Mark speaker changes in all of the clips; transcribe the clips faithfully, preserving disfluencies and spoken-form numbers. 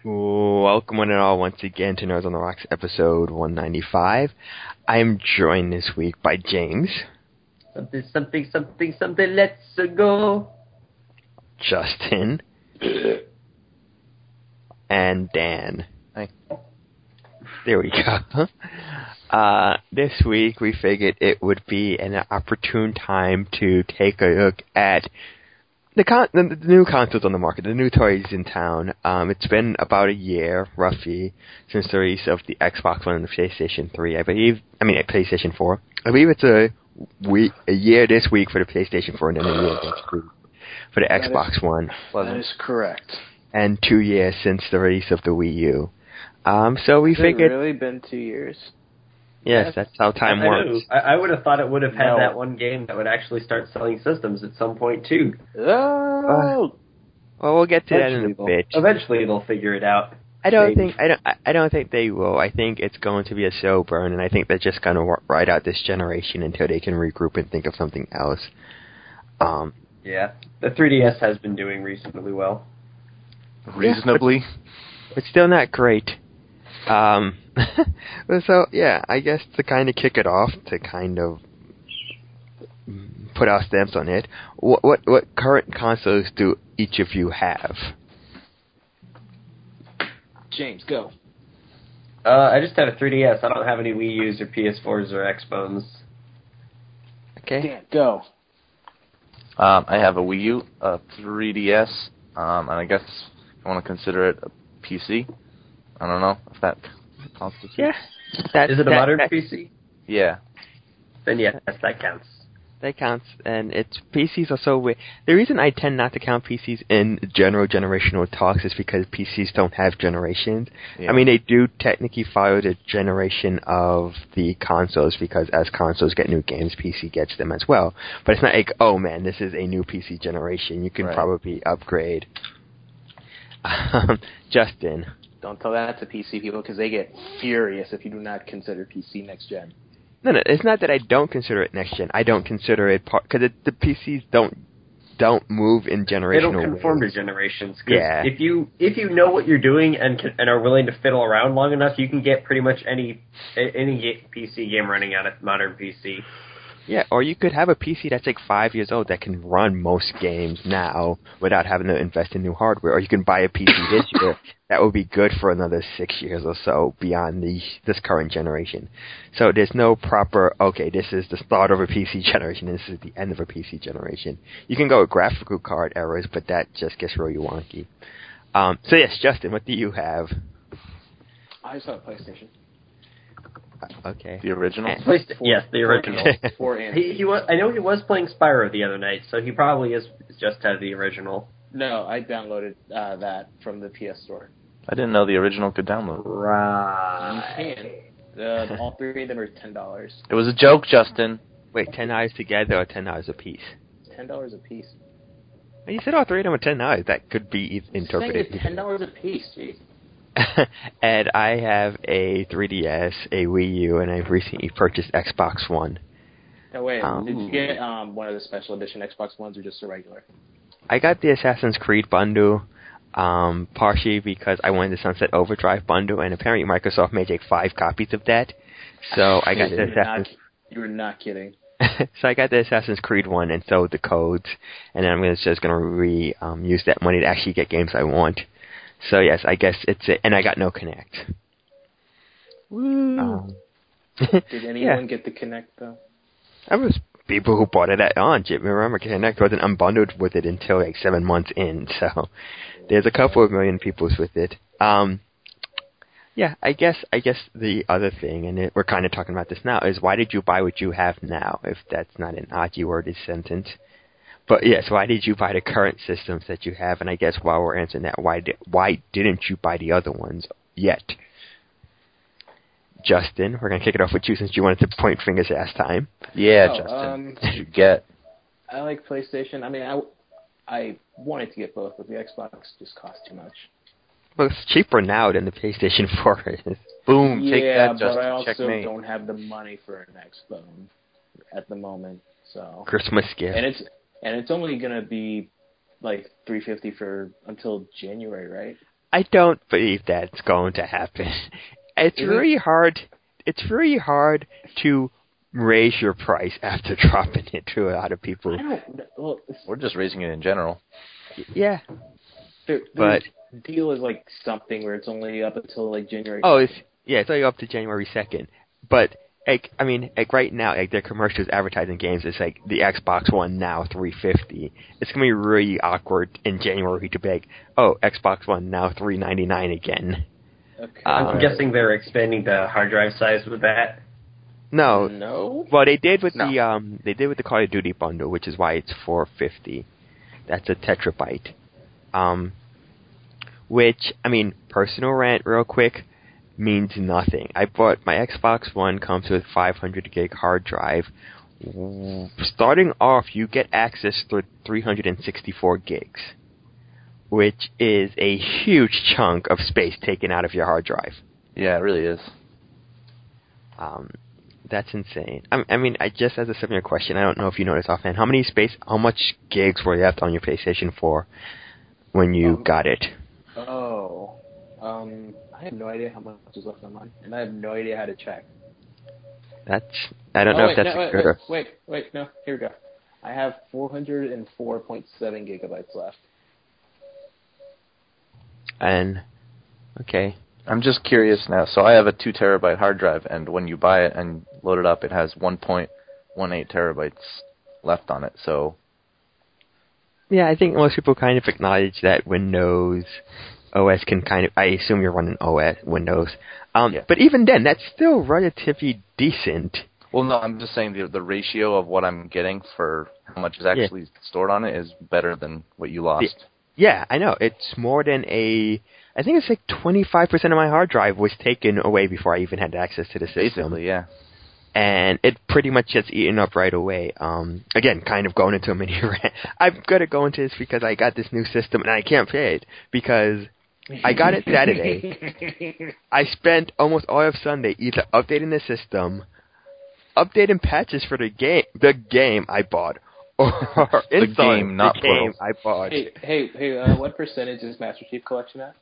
Speaker 1: Welcome one and all once again to Nerds on the Rocks episode one ninety-five. I am joined this week by James.
Speaker 2: Something, something, something, something, let's go.
Speaker 1: Justin. And Dan.
Speaker 3: Hi.
Speaker 1: There we go. Uh, this week we figured it would be an opportune time to take a look at The, con- the, the new consoles on the market, the new toys in town. Um, it's been about a year, roughly, since the release of the Xbox One and the PlayStation three. I believe, I mean, PlayStation four. I believe it's a week, a year this week for the PlayStation four, and then a year next week for the that Xbox
Speaker 3: is,
Speaker 1: One.
Speaker 3: That is correct.
Speaker 1: And two years since the release of the Wii U. Um, so we
Speaker 3: Has
Speaker 1: figured.
Speaker 3: It really been two years?
Speaker 1: Yes, yes. That's how time
Speaker 2: I,
Speaker 1: works.
Speaker 2: I, I would have thought it would have had
Speaker 3: no.
Speaker 2: that one game that would actually start selling systems at some point too.
Speaker 3: Oh.
Speaker 1: Uh, well, we'll get to that in a
Speaker 2: they'll,
Speaker 1: bit.
Speaker 2: Eventually, they'll figure it out.
Speaker 1: I don't
Speaker 2: Maybe.
Speaker 1: think I don't I don't think they will. I think it's going to be a slow burn, and I think they're just going to ride out this generation until they can regroup and think of something else. Um,
Speaker 2: yeah, the three D S has been doing reasonably well.
Speaker 3: Reasonably,
Speaker 1: yeah, but, but still not great. Um, so yeah, I guess to kind of kick it off, to kind of put our stamps on it. What what, what current consoles do each of you have?
Speaker 3: James, go.
Speaker 2: Uh, I just have a three D S. I don't have any Wii U's or P S fours or Xbones.
Speaker 1: Okay.
Speaker 3: Dan, go.
Speaker 4: Um, I have a Wii U, a three D S, um, and I guess I want to consider it a P C. I don't know if that constitutes.
Speaker 1: Yeah. That,
Speaker 2: Is it a
Speaker 1: that,
Speaker 2: modern
Speaker 1: that,
Speaker 2: P C?
Speaker 4: Yeah.
Speaker 2: Then yes, that counts.
Speaker 1: That counts, and it's P Cs are so weird. The reason I tend not to count P Cs in general generational talks is because P Cs don't have generations.
Speaker 4: Yeah.
Speaker 1: I mean, they do technically follow the generation of the consoles, because as consoles get new games, P C gets them as well. But it's not like, oh man, this is a new P C generation. You can
Speaker 4: right.
Speaker 1: probably upgrade. Um, Justin.
Speaker 3: Don't tell that to P C people, because they get furious if you do not consider P C next gen.
Speaker 1: No, no, it's not that I don't consider it next gen. I don't consider it part because the P Cs don't don't move in generational ways.
Speaker 2: They don't conform
Speaker 1: ways.
Speaker 2: to generations. Cause
Speaker 1: yeah.
Speaker 2: If you if you know what you're doing and can, and are willing to fiddle around long enough, you can get pretty much any any P C game running on a modern P C.
Speaker 1: Yeah, or you could have a P C that's like five years old that can run most games now without having to invest in new hardware. Or you can buy a P C this year that will be good for another six years or so beyond the this current generation. So there's no proper, okay, this is the start of a P C generation, and this is the end of a P C generation. You can go with graphical card errors, but that just gets really wonky. Um, so yes, Justin, what do you have?
Speaker 3: I just have a PlayStation.
Speaker 1: Okay.
Speaker 4: The original?
Speaker 2: Four, yes, the original.
Speaker 3: Four and
Speaker 2: he, he was, I know he was playing Spyro the other night, so he probably is just has the original.
Speaker 3: No, I downloaded uh, that from the P S Store.
Speaker 4: I didn't know the original could download.
Speaker 2: Right.
Speaker 3: You can. Uh, all three of them are ten dollars.
Speaker 4: It was a joke, Justin.
Speaker 1: Wait, ten dollars together or ten dollars a piece?
Speaker 3: ten dollars a piece.
Speaker 1: You said all three of them are ten dollars. That could be interpreted.
Speaker 3: I'm saying ten dollars a piece, jeez.
Speaker 1: And I have a three D S, a Wii U, and I've recently purchased Xbox One.
Speaker 3: No, wait,
Speaker 1: Um,
Speaker 3: did you get um, one of the special edition Xbox Ones or just a regular?
Speaker 1: I got the Assassin's Creed bundle, um, partially because I wanted the Sunset Overdrive bundle, and apparently Microsoft made like five copies of that. So I got the
Speaker 3: you, were
Speaker 1: Assassin's...
Speaker 3: not, you were not kidding.
Speaker 1: So I got the Assassin's Creed one and sold the codes, and then I'm gonna, just going to re um, use that money to actually get games I want. So yes, I guess it's it, and I got no Kinect.
Speaker 3: Woo!
Speaker 1: Um,
Speaker 3: Did anyone
Speaker 1: yeah.
Speaker 3: get the Kinect though?
Speaker 1: I was people who bought it at launch. Remember, Kinect wasn't unbundled with it until like seven months in. So there's a couple of million people with it. Um, yeah, I guess I guess the other thing, and it, we're kind of talking about this now, is why did you buy what you have now? If that's not an oddly worded sentence. But yes, why did you buy the current systems that you have? And I guess while we're answering that, why did why didn't you buy the other ones yet? Justin, we're gonna kick it off with you since you wanted to point fingers last time.
Speaker 4: Yeah,
Speaker 3: Oh,
Speaker 4: Justin.
Speaker 3: um,
Speaker 4: What did you get?
Speaker 3: I like PlayStation. I mean, I, I wanted to get both, but the Xbox just cost too much.
Speaker 1: Well, it's cheaper now than the PlayStation four is.
Speaker 4: Boom,
Speaker 3: yeah,
Speaker 4: take that, Justin.
Speaker 3: but I also
Speaker 4: Checkmate.
Speaker 3: don't have the money for an Xbox at the moment. So
Speaker 1: Christmas gift.
Speaker 3: and it's and it's only gonna be like three fifty for until January, right?
Speaker 1: I don't believe that's going to happen. It's
Speaker 3: Mhm.
Speaker 1: really hard. It's really hard to raise your price after dropping it to a lot of people.
Speaker 3: I don't. know. Well, it's-
Speaker 4: We're just raising it in general.
Speaker 1: Yeah.
Speaker 3: the, the
Speaker 1: But-
Speaker 3: deal is like something where it's only up until like January.
Speaker 1: Oh, it's yeah, it's only up to January second. But like, I mean, like right now, like their commercials advertising games is like the Xbox One now three fifty. It's gonna be really awkward in January to be like, oh, Xbox One now three ninety nine again.
Speaker 3: Okay.
Speaker 1: Um,
Speaker 2: I'm guessing they're expanding the hard drive size with that.
Speaker 1: No,
Speaker 3: No.
Speaker 1: well they did with
Speaker 3: No.
Speaker 1: the um they did with the Call of Duty bundle, which is why it's four fifty. That's a terabyte. Um, which I mean, personal rant, real quick. Means nothing. I bought my Xbox One comes with five hundred gig hard drive. Starting off, you get access to three hundred sixty-four gigs, which is a huge chunk of space taken out of your hard drive.
Speaker 4: Yeah, it really is.
Speaker 1: Um, that's insane. I, I mean, I just as a similar question, I don't know if you know this offhand. How many space? How much gigs were left on your PlayStation four when you
Speaker 3: Um,
Speaker 1: got it?
Speaker 3: Oh. Um. I have no idea how much is left on mine, and I have no idea how to check.
Speaker 1: That's I don't
Speaker 3: oh,
Speaker 1: know
Speaker 3: wait,
Speaker 1: if that's
Speaker 3: no, wait,
Speaker 1: good or
Speaker 3: wait, wait, wait, no, here we go. I have four hundred four point seven gigabytes left.
Speaker 1: and okay.
Speaker 4: I'm just curious now. So I have a two terabyte hard drive, and when you buy it and load it up, it has one point one eight terabytes left on it. So
Speaker 1: Yeah, I think most people kind of acknowledge that Windows O S can kind of. I assume you're running O S Windows, um,
Speaker 4: Yeah.
Speaker 1: but even then, that's still relatively decent.
Speaker 4: Well, no, I'm just saying the the ratio of what I'm getting for how much is actually stored on it is better than what you lost.
Speaker 1: Yeah, I know. It's more than a. I think it's like twenty-five percent of my hard drive was taken away before I even had access to the system.
Speaker 4: Basically, yeah.
Speaker 1: And it pretty much gets eaten up right away. Um, again, kind of going into a mini rant. I'm gonna go into this because I got this new system and I can't pay it because I got it Saturday. I spent almost all of Sunday either updating the system, updating patches for the game, the game I bought, or
Speaker 4: The
Speaker 1: installing
Speaker 4: game, not
Speaker 1: the game
Speaker 4: plural.
Speaker 1: I bought.
Speaker 3: Hey, hey, hey! Uh, what percentage is Master Chief Collection at?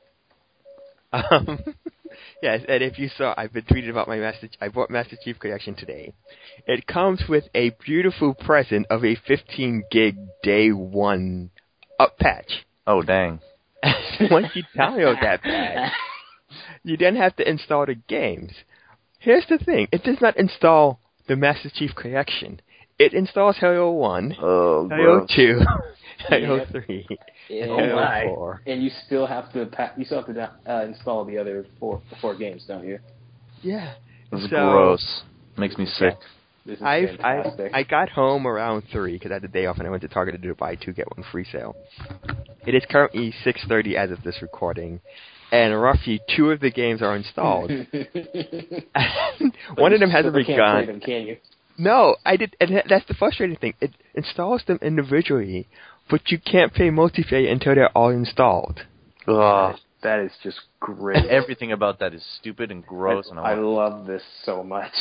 Speaker 1: Um, yes, and if you saw, I've been tweeting about my Master. I bought Master Chief Collection today. It comes with a beautiful present of a fifteen gig day one up patch.
Speaker 4: Oh, dang.
Speaker 1: Once you download that patch, you then have to install the games. Here's the thing: it does not install the Master Chief Collection. It installs Halo One,
Speaker 4: Oh,
Speaker 1: Halo
Speaker 4: gross.
Speaker 1: Two, Halo
Speaker 3: Yep.
Speaker 1: Three,
Speaker 3: And,
Speaker 2: Oh,
Speaker 1: Halo
Speaker 2: my.
Speaker 1: Four.
Speaker 3: and you still have to pa- you still have to uh, install the other four four games, don't you?
Speaker 1: Yeah.
Speaker 4: This is
Speaker 1: So-
Speaker 4: gross. Makes me sick.
Speaker 3: This is
Speaker 1: I've, I
Speaker 3: fantastic.
Speaker 1: I got home around three because I had the day off and I went to Target to do a buy two get one free sale. It is currently six thirty as of this recording, and roughly two of the games are installed. One of them hasn't
Speaker 3: you still can't play
Speaker 1: begun.
Speaker 3: them, can you?
Speaker 1: No, I did. And that's the frustrating thing. It installs them individually, but you can't play multiplayer until they're all installed.
Speaker 4: Ugh.
Speaker 3: That is just great.
Speaker 4: Everything about that is stupid and gross. and
Speaker 3: I, I
Speaker 4: want-
Speaker 3: love this so much.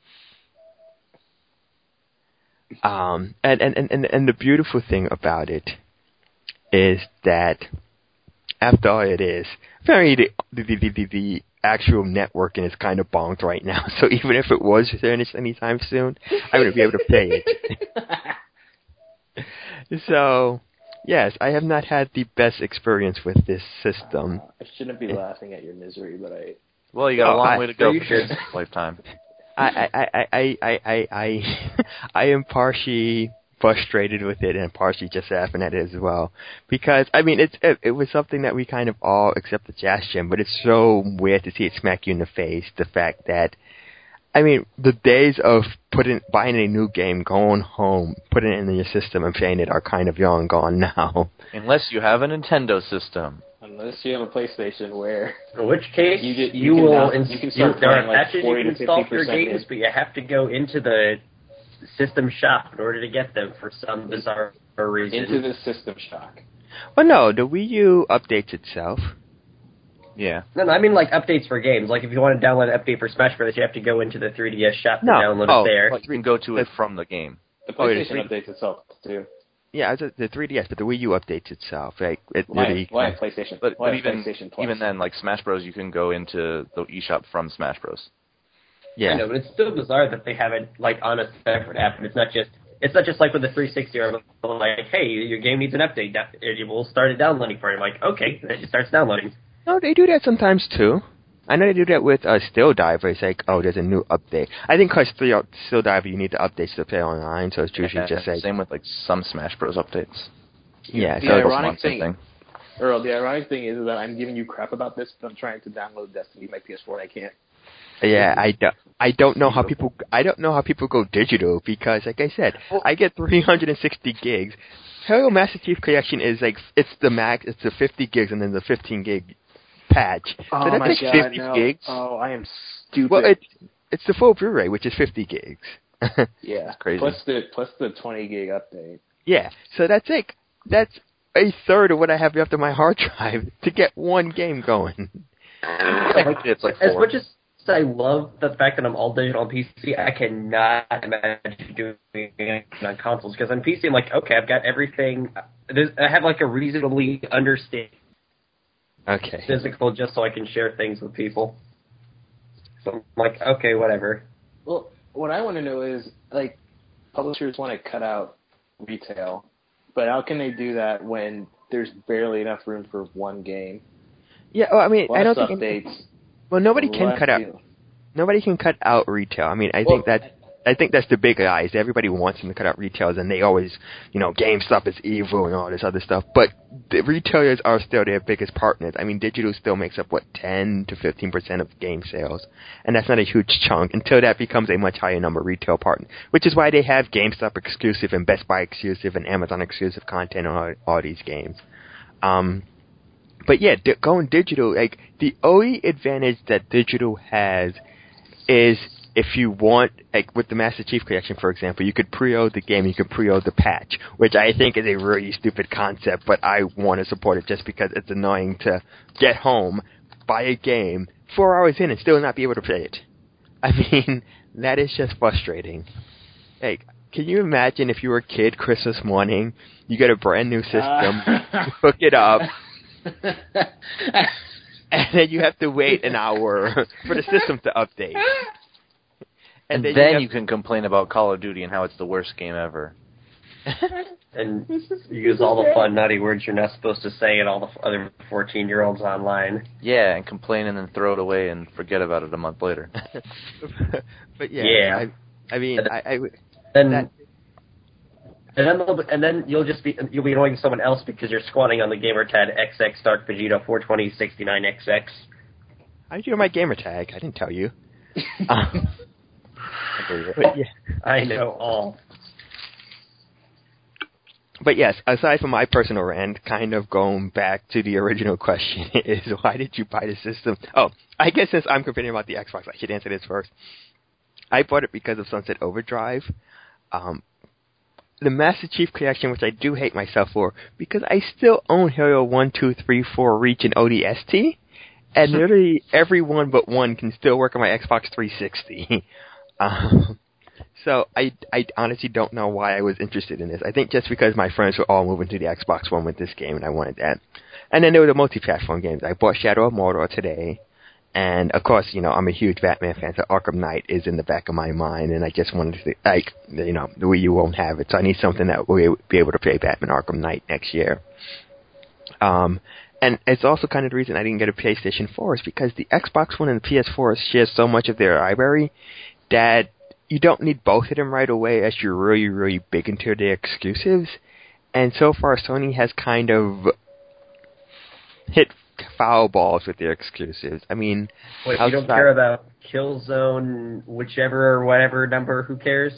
Speaker 1: Um, and, and, and, and the beautiful thing about it is that after all it is, apparently the, the, the, the, the actual networking is kind of bonked right now, so even if it was finished anytime soon, I wouldn't be able to play it. So, yes, I have not had the best experience with this system.
Speaker 3: I shouldn't be laughing at your misery, but I.
Speaker 4: Well, you got a
Speaker 1: Oh,
Speaker 4: long
Speaker 1: I-
Speaker 4: way to go
Speaker 2: you
Speaker 4: for
Speaker 2: should.
Speaker 4: this lifetime.
Speaker 1: I, I, I, I, I, I, I, I am partially frustrated with it and partially just laughing at it as well. Because, I mean, it's, it, it was something that we kind of all accept the Jazz Gym, but it's so weird to see it smack you in the face, the fact that, I mean, the days of putting buying a new game, going home, putting it in your system and playing it are kind of long gone now.
Speaker 4: Unless you have a Nintendo system.
Speaker 3: Unless you have a PlayStation where
Speaker 2: In which case,
Speaker 3: You
Speaker 2: you,
Speaker 3: ju- you can
Speaker 2: will
Speaker 3: now-
Speaker 2: ins-
Speaker 3: you can
Speaker 2: you-
Speaker 3: start
Speaker 2: there are
Speaker 3: playing, like,
Speaker 2: patches you
Speaker 3: forty
Speaker 2: can
Speaker 3: to
Speaker 2: install for your
Speaker 3: fifty percent
Speaker 2: games,
Speaker 3: in.
Speaker 2: but you have to go into the system shop in order to get them for some bizarre reason.
Speaker 3: into the System Shock.
Speaker 1: But no, the Wii U updates itself.
Speaker 4: Yeah.
Speaker 2: No, no, I mean like updates for games. Like if you want to download an update for Smash Bros., you have to go into the three D S shop to
Speaker 1: No.
Speaker 2: download
Speaker 1: Oh,
Speaker 2: it there.
Speaker 4: But you can go to it from the game.
Speaker 3: The
Speaker 1: Oh, it is
Speaker 3: PlayStation
Speaker 1: free.
Speaker 3: updates itself too.
Speaker 1: Yeah, it's a, the three D S, but the Wii U updates itself. Like, it
Speaker 3: Why,
Speaker 1: really
Speaker 3: why PlayStation?
Speaker 4: But,
Speaker 3: why
Speaker 4: but even
Speaker 3: PlayStation Plus?
Speaker 4: even then, like Smash Bros, you can go into the eShop from Smash Bros.
Speaker 1: Yeah.
Speaker 2: I know, but it's still bizarre that they have it like on a separate app, and it's not just it's not just like with the three sixty or like, hey, your game needs an update. It will start it downloading for you. Like, okay, then it starts downloading.
Speaker 1: No, they do that sometimes too. I know they do that with uh, Still Diver. It's like, oh, there's a new update. I think because Still Diver, you need the updates to play online, so it's usually
Speaker 4: Yeah,
Speaker 1: just like
Speaker 4: same with like some Smash Bros updates.
Speaker 1: yeah.
Speaker 3: The
Speaker 1: So
Speaker 3: ironic thing,
Speaker 4: thing.
Speaker 3: Earl, the ironic thing is that I'm giving you crap about this, but I'm trying to download Destiny to my P S four. And I can't.
Speaker 1: yeah, I don't. I don't know how people. I don't know how people go digital because, like I said, I get three hundred sixty gigs. Halo Master Chief Collection is like it's the max. It's the fifty gigs and then the fifteen gig patch.
Speaker 3: Oh
Speaker 1: so that's
Speaker 3: my
Speaker 1: like
Speaker 3: god,
Speaker 1: fifty
Speaker 3: no.
Speaker 1: gigs.
Speaker 3: Oh, I am stupid.
Speaker 1: Well, it's it's the full Blu-ray, which is fifty gigs.
Speaker 3: yeah,
Speaker 4: crazy.
Speaker 3: Plus the plus the twenty gig update.
Speaker 1: Yeah, so that's like that's a third of what I have left on my hard drive to get one game going.
Speaker 2: Like,
Speaker 4: it's like
Speaker 2: as
Speaker 4: four.
Speaker 2: much as I love the fact that I'm all digital on P C, I cannot imagine doing it on consoles because on P C I'm like, okay, I've got everything. There's, I have like a reasonably understand
Speaker 1: Okay.
Speaker 2: physical just so I can share things with people. So I'm like, okay, whatever.
Speaker 3: Well, what I want to know is like publishers want to cut out retail, but how can they do that when there's barely enough room for one game?
Speaker 1: Yeah, well, I mean,
Speaker 3: Plus
Speaker 1: I don't think
Speaker 3: updates.
Speaker 1: well, nobody can
Speaker 3: less
Speaker 1: cut out.
Speaker 3: deal.
Speaker 1: Nobody can cut out retail. I mean, I
Speaker 3: Well,
Speaker 1: think that I think that's the big lie. Is everybody wants them to cut out retails, and they always, you know, GameStop is evil and all this other stuff. But the retailers are still their biggest partners. I mean, digital still makes up what ten to fifteen percent of game sales, and that's not a huge chunk until that becomes a much higher number of retail partners. Which is why they have GameStop exclusive and Best Buy exclusive and Amazon exclusive content on all, all these games. Um, but yeah, di- going digital, like the only advantage that digital has is if you want, like with the Master Chief Collection, for example, you could pre-order the game, you could pre-order the patch, which I think is a really stupid concept, but I want to support it just because it's annoying to get home, buy a game, four hours in and still not be able to play it. I mean, that is just frustrating. Like, can you imagine if you were a kid Christmas morning, you get a brand new system,
Speaker 3: Uh.
Speaker 1: you hook it up, and then you have to wait an hour for the system to update.
Speaker 4: And,
Speaker 1: then,
Speaker 4: then,
Speaker 1: you, have,
Speaker 4: you can complain about Call of Duty and how it's the worst game ever.
Speaker 2: And use all the fun, nutty words you're not supposed to say and all the other fourteen-year-olds online.
Speaker 4: Yeah, and complain and then throw it away and forget about it a month later.
Speaker 1: but yeah,
Speaker 2: Yeah.
Speaker 1: I, I mean, I, I
Speaker 2: And
Speaker 1: that,
Speaker 2: and then they'll- and then you'll just be you'll be annoying someone else because you're squatting on the gamer tag X X Dark Vegeta four twenty sixty-nine X X.
Speaker 1: how did you know my gamer tag? I didn't tell you. um, but yeah.
Speaker 2: I know all.
Speaker 1: But yes, aside from my personal rant, kind of going back to the original question is, why did you buy the system? Oh, I guess since I'm complaining about the Xbox, I should answer this first. I bought it because of Sunset Overdrive. Um, the Master Chief Collection, which I do hate myself for, because I still own Halo one, two, three, four, Reach, and O D S T, and literally every one but one can still work on my Xbox three sixty. um, So I, I honestly don't know why I was interested in this. I think just because my friends were all moving to the Xbox One with this game, and I wanted that. And then there were the multi-platform games. I bought Shadow of Mordor today, and of course, you know, I'm a huge Batman fan, so Arkham Knight is in the back of my mind, and I just wanted to, like, you know, the Wii U won't have it, so I need something that will be able to play Batman Arkham Knight next year. Um, and it's also kind of the reason I didn't get a PlayStation four is because the Xbox One and the P S four share so much of their library that you don't need both of them right away as you're really, really big into their exclusives. And so far, Sony has kind of hit foul balls with their exclusives. I mean,
Speaker 2: Wait, you don't
Speaker 1: outside-
Speaker 2: care about Killzone, whichever or whatever number? Who cares?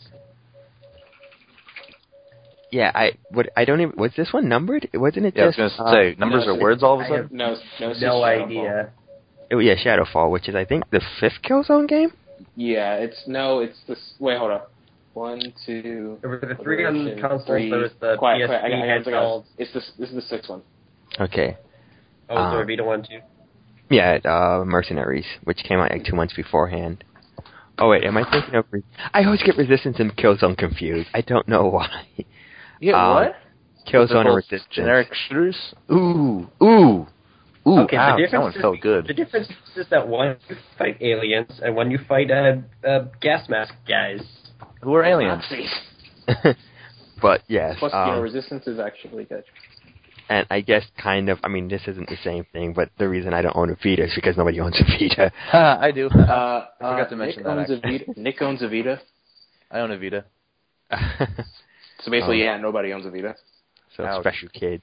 Speaker 1: Yeah, I what I don't even was this one numbered? Wasn't it
Speaker 4: Yeah, I was
Speaker 1: just
Speaker 4: going to say,
Speaker 1: uh,
Speaker 4: numbers
Speaker 3: no,
Speaker 4: are words all of a
Speaker 2: I
Speaker 4: sudden?
Speaker 2: have
Speaker 3: No, no, it's just
Speaker 2: no
Speaker 3: Shadowfall.
Speaker 2: idea.
Speaker 1: oh, yeah, Shadowfall, which is I think the fifth Killzone game.
Speaker 3: Yeah, it's no, it's this. Wait, hold up. One, two.
Speaker 2: There were the three on
Speaker 3: Liberation,
Speaker 2: consoles.
Speaker 3: three.
Speaker 2: There was the
Speaker 3: quiet,
Speaker 2: P S P
Speaker 3: quiet. I got, I got, I got,
Speaker 2: handheld.
Speaker 3: it's this. This is the sixth one.
Speaker 1: Okay.
Speaker 2: Oh, was there
Speaker 1: Um,
Speaker 2: a Vita one too?
Speaker 1: Yeah, uh, Mercenaries, which came out like two months beforehand. Oh wait, am I thinking of? Re- I always get Resistance and Killzone confused. I don't know why.
Speaker 3: Yeah,
Speaker 1: Um,
Speaker 3: what?
Speaker 1: Killzone
Speaker 4: Both
Speaker 1: Resistance.
Speaker 4: generic shooters. Ooh, ooh, ooh!
Speaker 2: Okay,
Speaker 4: ouch,
Speaker 2: the
Speaker 4: that
Speaker 2: difference
Speaker 4: one
Speaker 2: is,
Speaker 4: felt good.
Speaker 2: The difference is that one you fight aliens and one you fight uh, uh, gas mask guys.
Speaker 4: Who are aliens?
Speaker 3: Nazis.
Speaker 1: But yes,
Speaker 3: Plus, you know,
Speaker 1: um,
Speaker 3: Resistance is actually good.
Speaker 1: and I guess kind of, I mean, this isn't the same thing, but the reason I don't own a Vita is because nobody owns a Vita.
Speaker 4: Ha, I do.
Speaker 3: Uh,
Speaker 4: I forgot
Speaker 3: uh,
Speaker 4: to mention
Speaker 3: Nick
Speaker 4: that.
Speaker 3: owns a
Speaker 4: Actually.
Speaker 3: Vita. Nick owns a Vita.
Speaker 4: I own a Vita.
Speaker 3: So basically,
Speaker 1: Um,
Speaker 3: yeah, nobody owns a Vita.
Speaker 1: So
Speaker 4: Ouch.
Speaker 1: special kids.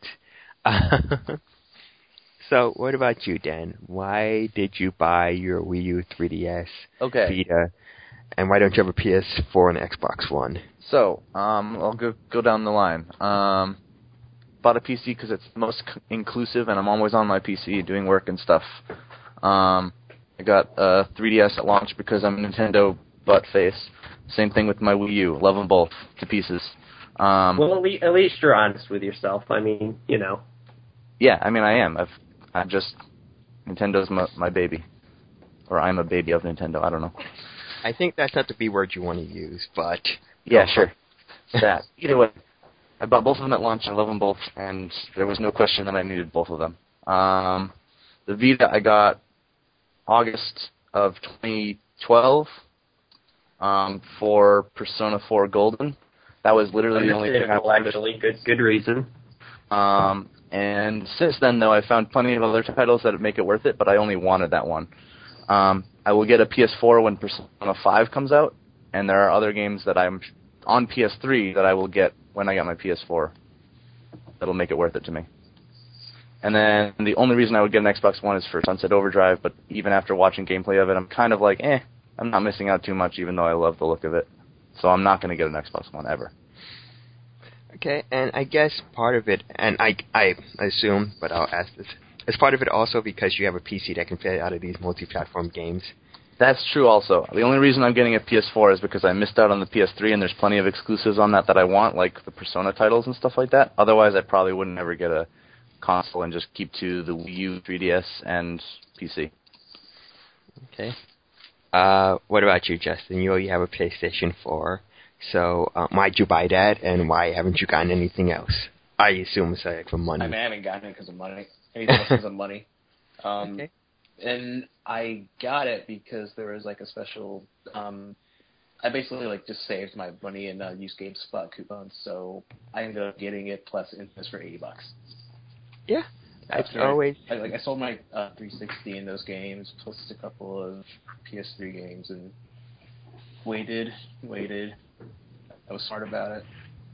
Speaker 1: So what about you, Dan? Why did you buy your Wii U, three D S,
Speaker 4: Okay.
Speaker 1: Vita, and why don't you have a P S four and Xbox One?
Speaker 4: So, um, I'll go go down the line. Um, bought a P C because it's the most c- inclusive, and I'm always on my P C doing work and stuff. Um, I got a three D S at launch because I'm a Nintendo butt face. Same thing with my Wii U. Love them both to pieces. Um,
Speaker 2: Well, at least, at least you're honest with yourself. I mean, you know.
Speaker 4: yeah, I mean, I am. I've, I'm just Nintendo's my, my baby, or I'm a baby of Nintendo. I don't know.
Speaker 1: I think that's not the B word you want to use, but
Speaker 4: Yeah, sure. That. Either way, I bought both of them at launch. I love them both, and there was no question that I needed both of them. Um, the Vita I got August of twenty twelve um, for Persona four Golden. That was literally the only thing I
Speaker 2: Understandable,
Speaker 4: wanted.
Speaker 2: actually. Good, good reason.
Speaker 4: Um, and since then, though, I found plenty of other titles that would make it worth it, but I only wanted that one. Um, I will get a P S four when Persona five comes out, and there are other games that I'm on P S three that I will get when I get my P S four. That'll make it worth it to me. And then the only reason I would get an Xbox One is for Sunset Overdrive, but even after watching gameplay of it, I'm kind of like, eh, I'm not missing out too much, even though I love the look of it. So I'm not going to get an Xbox One ever.
Speaker 1: okay. And I guess part of it, and I I assume, but I'll ask this, is part of it also because you have a P C that can play out of these multi-platform games?
Speaker 4: That's true also. The only reason I'm getting a P S four is because I missed out on the P S three, and there's plenty of exclusives on that that I want, like the Persona titles and stuff like that. Otherwise, I probably wouldn't ever get a console and just keep to the Wii U, three D S, and P C.
Speaker 1: Okay. Uh, what about you, Justin? You you have a PlayStation four, so uh, why'd you buy that, and why haven't you gotten anything else? I assume it's like for money.
Speaker 3: I, mean, I haven't gotten it because of money. Anything else because of money. Um,
Speaker 1: Okay.
Speaker 3: And I got it because there was like a special. Um, I basically like just saved my money and uh, used GameSpot coupons, so I ended up getting it plus interest for eighty bucks.
Speaker 1: Yeah. That's
Speaker 3: After
Speaker 1: always.
Speaker 3: I, like I sold my uh, three sixty in those games, plus a couple of P S three games, and waited, waited. I was smart about it,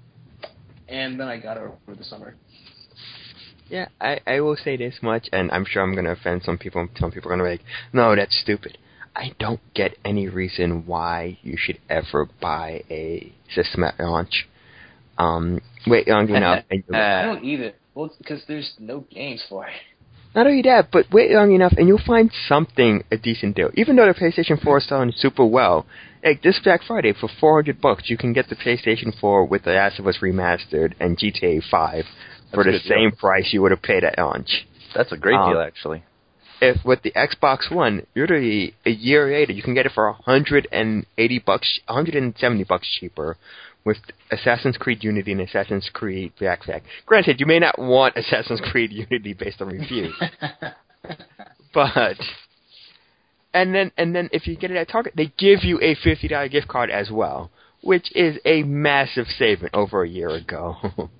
Speaker 3: and then I got it over the summer.
Speaker 1: Yeah, I, I will say this much, and I'm sure I'm going to offend some people. Some people are going to be like, no, that's stupid. I don't get any reason why you should ever buy a system at launch. Um, wait long enough. and you'll,
Speaker 3: I don't either. Well, it's because there's no games for it.
Speaker 1: not only that, but wait long enough, and you'll find something a decent deal. Even though the PlayStation four is selling super well, like this Black Friday for four hundred bucks, you can get the PlayStation four with The Last of Us Remastered and G T A five. For the
Speaker 4: That's a good
Speaker 1: same
Speaker 4: deal.
Speaker 1: price you would have paid at launch.
Speaker 4: That's a great
Speaker 1: Um,
Speaker 4: deal, actually.
Speaker 1: If with the Xbox One, literally a year later, you can get it for a hundred and eighty bucks, a hundred and seventy bucks cheaper, with Assassin's Creed Unity and Assassin's Creed Black Flag. Granted, you may not want Assassin's Creed Unity based on reviews, but and then and then if you get it at Target, they give you a fifty dollar gift card as well, which is a massive saving over a year ago.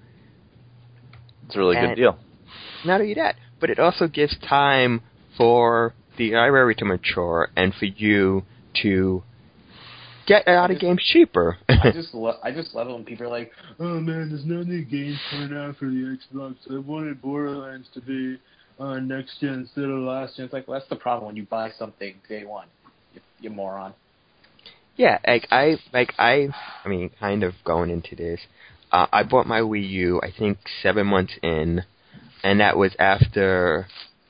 Speaker 4: It's a really
Speaker 1: and
Speaker 4: good deal.
Speaker 1: Not only that, but it also gives time for the library to mature and for you to get a lot of games cheaper.
Speaker 3: I just lo- I just love it when people are like, oh man, there's no new games coming out for the Xbox. I wanted Borderlands to be on next gen instead of last gen. It's like, well, that's the problem when you buy something day one, you, you moron.
Speaker 1: Yeah, like I, like I, I mean, kind of going into this, uh, I bought my Wii U, I think seven months in, and that was after.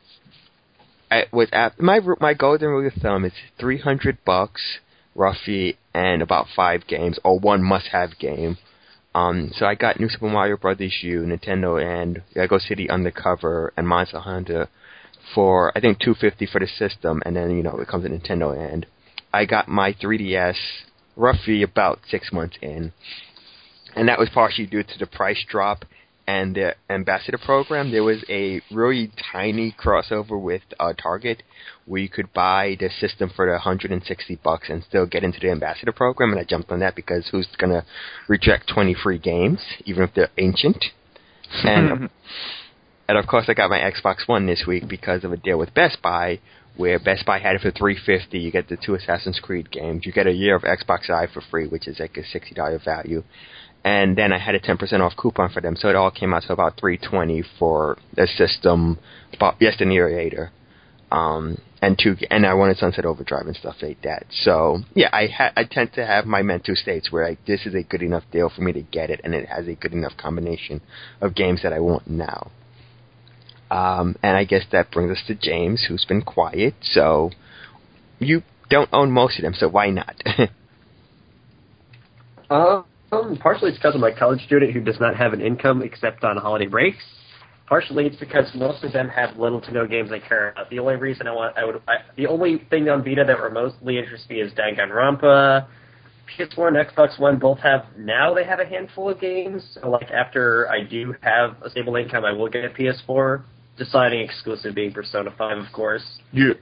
Speaker 1: I was after my my golden rule of thumb is three hundred bucks roughly, and about five games or one must-have game. Um, so I got New Super Mario Brothers U, Nintendo, and Lego City Undercover and Monster Hunter for I think two fifty for the system, and then you know it comes with Nintendo and. I got my three D S roughly about six months in. and that was partially due to the price drop and the ambassador program. There was a really tiny crossover with uh, Target where you could buy the system for the one hundred sixty bucks and still get into the ambassador program, and I jumped on that because who's going to reject twenty free games, even if they're ancient? And, and of course, I got my Xbox One this week because of a deal with Best Buy, where Best Buy had it for three hundred fifty dollars. You get the two Assassin's Creed games. You get a year of Xbox Live for free, which is like a sixty dollars value. And then I had a ten percent off coupon for them, so it all came out to about three hundred twenty dollars for the system, about yes, the Nereator, um, and two, and I wanted Sunset Overdrive and stuff like that. So yeah, I ha- I tend to have my mental states where like, this is a good enough deal for me to get it, and it has a good enough combination of games that I want now. Um, and I guess that brings us to James, who's been quiet. So you don't own most of them, so why not?
Speaker 2: uh, Um, partially it's because I'm a college student who does not have an income except on holiday breaks. Partially it's because most of them have little to no games I care about. The only reason I want, I would, I, the only thing on Vita that remotely interests me is Danganronpa. P S four and Xbox One both have, now they have a handful of games. So like after I do have a stable income, I will get a P S four. Deciding exclusive being Persona five, of course.
Speaker 1: Yeah.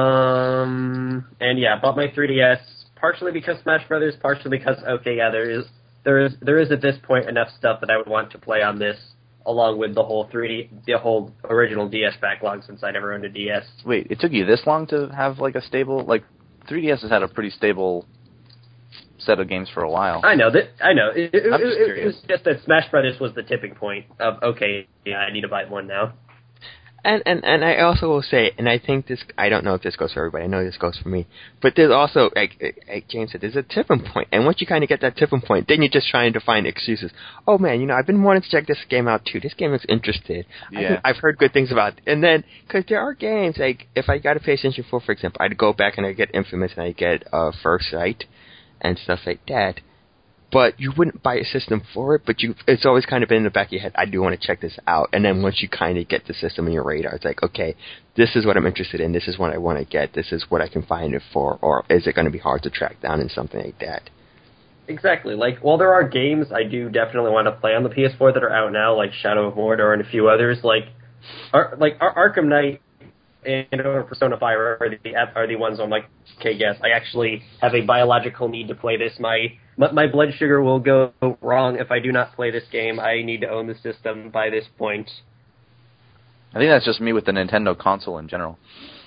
Speaker 2: Um, and yeah, bought my three D S partially because Smash Brothers, partially because okay, yeah, there is. There is there is at this point enough stuff that I would want to play on this, along with the whole three D, the whole original D S backlog since I never owned a D S.
Speaker 4: Wait, it took you this long to have like a stable, like three D S has had a pretty stable set of games for a while.
Speaker 2: I know that I know. It, it,
Speaker 4: I'm just
Speaker 2: it, it was just that Smash Brothers was the tipping point of okay, yeah, I need to buy one now.
Speaker 1: And, and and I also will say, and I think this, I don't know if this goes for everybody, I know this goes for me, but there's also, like, like James said, there's a tipping point, and once you kind of get that tipping point, then you're just trying to find excuses. Oh man, you know, I've been wanting to check this game out too, this game looks interesting.
Speaker 4: Yeah.
Speaker 1: I've heard good things about it. And then, because there are games, like, if I got a PlayStation four, for example, I'd go back and I'd get Infamous and I'd get uh, First Sight and stuff like that. But you wouldn't buy a system for it, but you it's always kind of been in the back of your head, I do want to check this out. And then once you kind of get the system in your radar, it's like, okay, this is what I'm interested in, this is what I want to get, this is what I can find it for, or is it going to be hard to track down in something like that?
Speaker 2: Exactly. Like, while there are games I do definitely want to play on the P S four that are out now, like Shadow of Mordor and a few others, like, Ar- like Ar- Arkham Knight and or Persona five are the, are the ones I'm like, okay, yes, I actually have a biological need to play this. My my blood sugar will go wrong if I do not play this game. I need to own the system by this point.
Speaker 4: I think that's just me with the Nintendo console in general.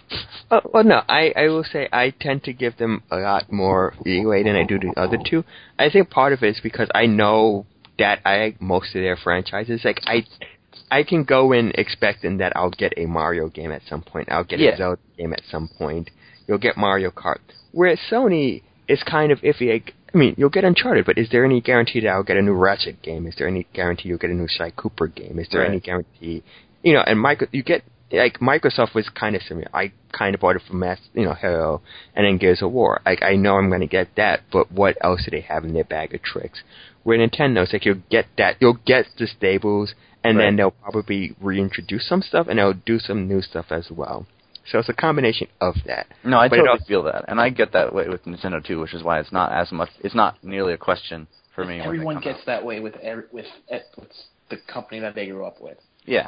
Speaker 1: Uh, well, no, I, I will say I tend to give them a lot more leeway than I do the other two. I think part of it is because I know that I like most of their franchises. Like, I I can go in expecting that I'll get a Mario game at some point. I'll get
Speaker 4: yeah.
Speaker 1: a Zelda game at some point. You'll get Mario Kart. Whereas Sony is kind of iffy. Like, I mean, you'll get Uncharted, but is there any guarantee that I'll get a new Ratchet game? Is there any guarantee you'll get a new Sly Cooper game? Is there
Speaker 4: right.
Speaker 1: any guarantee, you know? And Micro, you get like Microsoft was kind of similar. I kind of bought it from Mass, you know, Halo, and then Gears of War. Like, I know I'm going to get that, but what else do they have in their bag of tricks? Where Nintendo, it's like you'll get that, you'll get the stables, and right. then they'll probably reintroduce some stuff, and they'll do some new stuff as well. So it's a combination of that.
Speaker 4: No, I
Speaker 1: but
Speaker 4: totally
Speaker 1: also,
Speaker 4: feel that, and I get that way with Nintendo too, which is why it's not as much. It's not nearly a question for me.
Speaker 3: Everyone gets
Speaker 4: out.
Speaker 3: that way with every, with with the company that they grew up with.
Speaker 4: Yeah.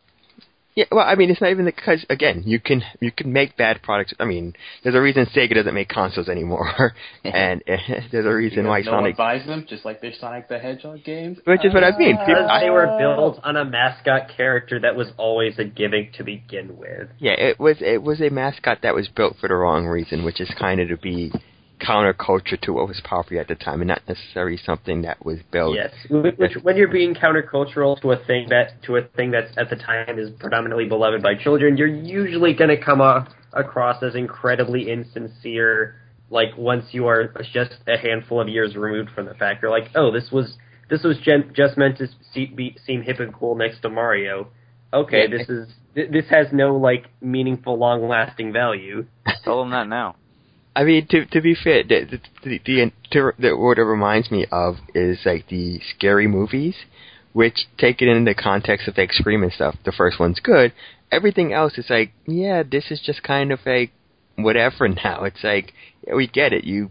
Speaker 1: Yeah, well, I mean, it's not even because, again, you can you can make bad products. I mean, there's a reason Sega doesn't make consoles anymore, and uh, there's a reason
Speaker 3: because
Speaker 1: why
Speaker 3: no
Speaker 1: Sonic
Speaker 3: one buys them, just like their Sonic the Hedgehog games.
Speaker 1: Which is what I mean.
Speaker 2: Because they were built on a mascot character that was always a gimmick to begin with.
Speaker 1: Yeah, it was it was a mascot that was built for the wrong reason, which is kind of to be counterculture to what was popular at the time, and not necessarily something that was built.
Speaker 2: Yes, which when you're being countercultural to a thing that to a thing that's at the time is predominantly beloved by children, you're usually going to come a, across as incredibly insincere. Like once you are just a handful of years removed from the fact, you're like, oh, this was this was gen- just meant to see, be, seem hip and cool next to Mario. Okay, yeah. this is this has no like meaningful, long-lasting value.
Speaker 4: Tell them that now.
Speaker 1: I mean, to to be fair, the the, the, the, the what it reminds me of is like the scary movies, which take it in the context of like Scream and stuff. The first one's good. Everything else is like, yeah, this is just kind of like whatever now. It's like, yeah, we get it. You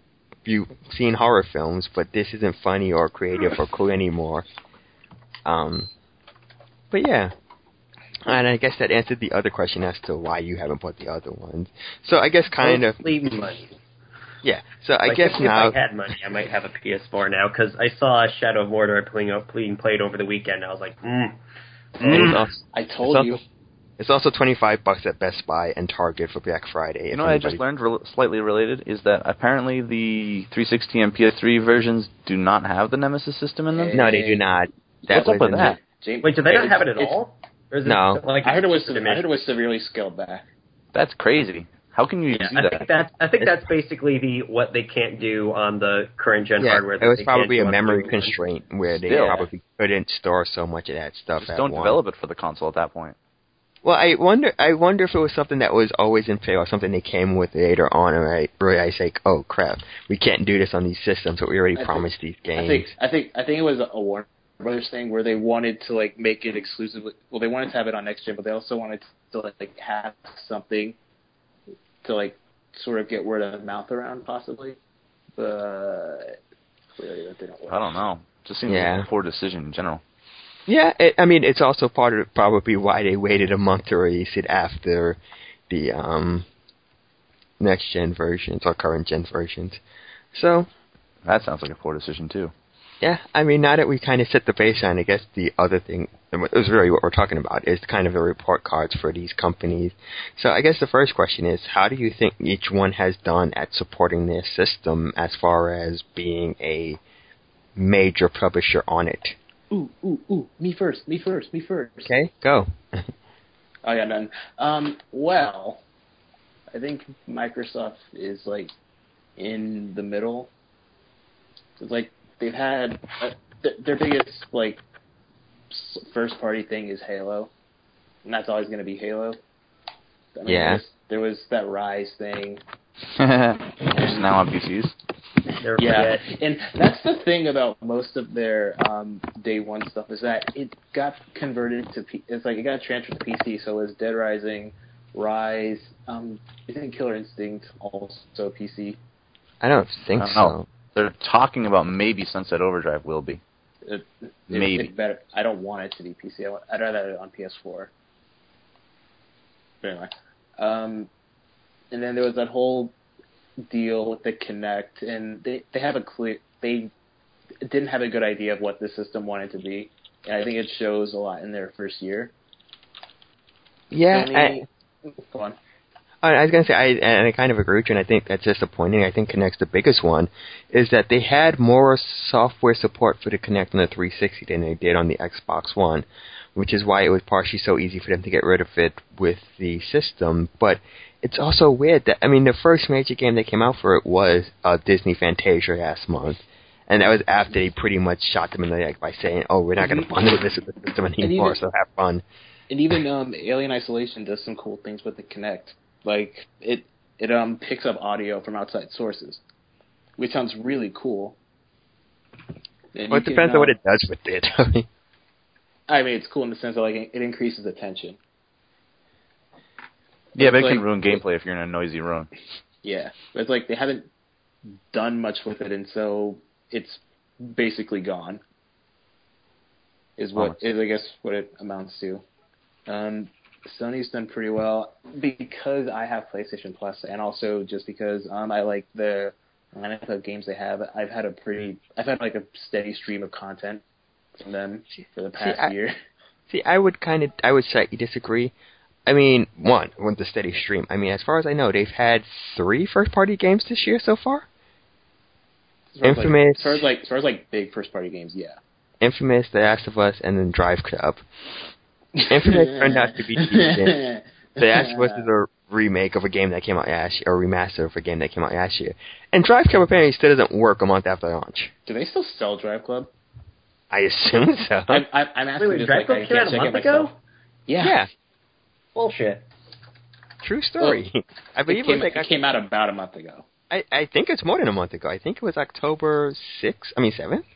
Speaker 1: you've seen horror films, but this isn't funny or creative or cool anymore. Um, but yeah. And I guess that answered the other question as to why you haven't bought the other ones. So I guess kind of...
Speaker 2: Leave money.
Speaker 1: Yeah, so I
Speaker 2: like
Speaker 1: guess
Speaker 2: if,
Speaker 1: now...
Speaker 2: If I had money, I might have a P S four now, because I saw Shadow of Mordor being, being played over the weekend, and I was like, mm.
Speaker 1: mm.
Speaker 3: I told
Speaker 1: it's
Speaker 3: you.
Speaker 1: Also, it's also twenty-five bucks at Best Buy and Target for Black Friday.
Speaker 4: You know what anybody... I just learned, re- slightly related, is that apparently the three sixty and P S three versions do not have the Nemesis system in them?
Speaker 1: No, they do not. That
Speaker 4: What's up with that?
Speaker 2: The... Wait, do they not have it at all? Or is
Speaker 1: no.
Speaker 2: It like
Speaker 3: I heard it was I heard it was severely scaled back.
Speaker 4: That's crazy. How can you
Speaker 2: yeah,
Speaker 4: do
Speaker 2: I
Speaker 4: that?
Speaker 2: Think that's, I think that's basically the what they can't do on the current gen
Speaker 1: yeah,
Speaker 2: hardware.
Speaker 1: It was
Speaker 2: they
Speaker 1: probably
Speaker 2: can't
Speaker 1: a
Speaker 2: do
Speaker 1: memory
Speaker 2: on
Speaker 1: constraint where they
Speaker 4: Still.
Speaker 1: probably couldn't store so much of that stuff
Speaker 4: Just
Speaker 1: at
Speaker 4: don't
Speaker 1: once.
Speaker 4: develop it for the console at that point.
Speaker 1: Well, I wonder. I wonder if it was something that was always in play, or something they came with later on, and I, where I say, "Oh crap, we can't do this on these systems, but we already
Speaker 3: I
Speaker 1: promised
Speaker 3: think,
Speaker 1: these games."
Speaker 3: I think. I think. I think it was a Warner Brothers thing where they wanted to like make it exclusively. Well, they wanted to have it on next gen, but they also wanted to like have something to like sort of get word of mouth around, possibly. But clearly that didn't work.
Speaker 4: I don't know. Just seems
Speaker 1: yeah.
Speaker 4: like a poor decision in general.
Speaker 1: Yeah, it, I mean, it's also part of probably why they waited a month to release it after the um, next gen versions or current gen versions. So
Speaker 4: that sounds like a poor decision too.
Speaker 1: Yeah, I mean, now that we kind of set the baseline, I guess the other thing, it was really what we're talking about, is kind of the report cards for these companies. So I guess the first question is, how do you think each one has done at supporting their system as far as being a major publisher on it?
Speaker 3: Ooh, ooh, ooh, me first, me first, me first.
Speaker 1: Okay, go.
Speaker 3: Oh, yeah, none. Um, well, I think Microsoft is, like, in the middle. It's like, they've had, uh, th- their biggest, like, first-party thing is Halo. And that's always going to be Halo. I mean,
Speaker 1: yeah.
Speaker 3: There was, there was that Rise thing.
Speaker 4: It's now on P Cs.
Speaker 2: Never
Speaker 3: yeah,
Speaker 2: forget.
Speaker 3: and that's the thing about most of their um, day one stuff is that it got converted to P- it's like it got transferred to P C. So it was Dead Rising, Rise, um, isn't Killer Instinct also P C?
Speaker 1: I don't think
Speaker 4: I don't
Speaker 1: so.
Speaker 4: know. They're talking about maybe Sunset Overdrive will be.
Speaker 3: It, it,
Speaker 4: maybe.
Speaker 3: It better. I don't want it to be P C. I want, I'd rather have it on P S four. But anyway, um, and then there was that whole deal with the Kinect, and they they have a clear they didn't have a good idea of what the system wanted to be, and I think it shows a lot in their first year.
Speaker 1: Yeah,
Speaker 3: Sony,
Speaker 1: I,
Speaker 3: go on.
Speaker 1: I was going to say, I, and I kind of agree with you, and I think that's disappointing. I think Kinect's the biggest one, is that they had more software support for the Kinect on the three sixty than they did on the Xbox One, which is why it was partially so easy for them to get rid of it with the system. But it's also weird that, I mean, the first major game that came out for it was uh, Disney Fantasia last month, and that was after they pretty much shot them in the leg by saying, oh, we're not going to bundle this with the system anymore,
Speaker 3: even,
Speaker 1: so have fun.
Speaker 3: And even um, Alien Isolation does some cool things with the Kinect. Like, it it um picks up audio from outside sources, which sounds really cool. And
Speaker 1: well, it
Speaker 3: can,
Speaker 1: depends
Speaker 3: uh,
Speaker 1: on what it does with it.
Speaker 3: I mean, it's cool in the sense that, like, it increases attention.
Speaker 4: Yeah, but it
Speaker 3: like,
Speaker 4: can ruin gameplay if you're in a noisy room.
Speaker 3: Yeah, but it's like they haven't done much with it, and so it's basically gone. Is what is I guess what it amounts to. Um, Sony's done pretty well because I have PlayStation Plus, and also just because um, I like the lineup of games they have. I've had a pretty, I've had like a steady stream of content from them for the past
Speaker 1: see, I,
Speaker 3: year.
Speaker 1: See, I would kind of, I would slightly disagree. I mean, one, with the steady stream. I mean, as far as I know, they've had three first-party games this year so far.
Speaker 3: As far
Speaker 1: Infamous.
Speaker 3: As, like, as far as like, as far as like big first-party games, yeah.
Speaker 1: Infamous, The Last of Us, and then Drive Club. Infamous turned out to be decent. The Last of Us is a remake of a game that came out last year, or a remaster of a game that came out last year. And Drive Club apparently still doesn't work a month after launch.
Speaker 3: Do they still sell Drive Club?
Speaker 1: I assume so.
Speaker 3: I'm, I'm asking
Speaker 2: Wait,
Speaker 3: just
Speaker 2: Drive
Speaker 3: like
Speaker 2: Club
Speaker 3: I
Speaker 2: came out
Speaker 3: can't
Speaker 2: a
Speaker 3: check
Speaker 2: month
Speaker 3: it
Speaker 2: ago?
Speaker 3: myself. Yeah.
Speaker 1: Yeah.
Speaker 2: Bullshit.
Speaker 1: True story.
Speaker 3: Well,
Speaker 1: I believe
Speaker 3: it came,
Speaker 1: it, was like,
Speaker 3: it came out about a month ago.
Speaker 1: I, I think it's more than a month ago. I think it was October sixth. I mean, seventh?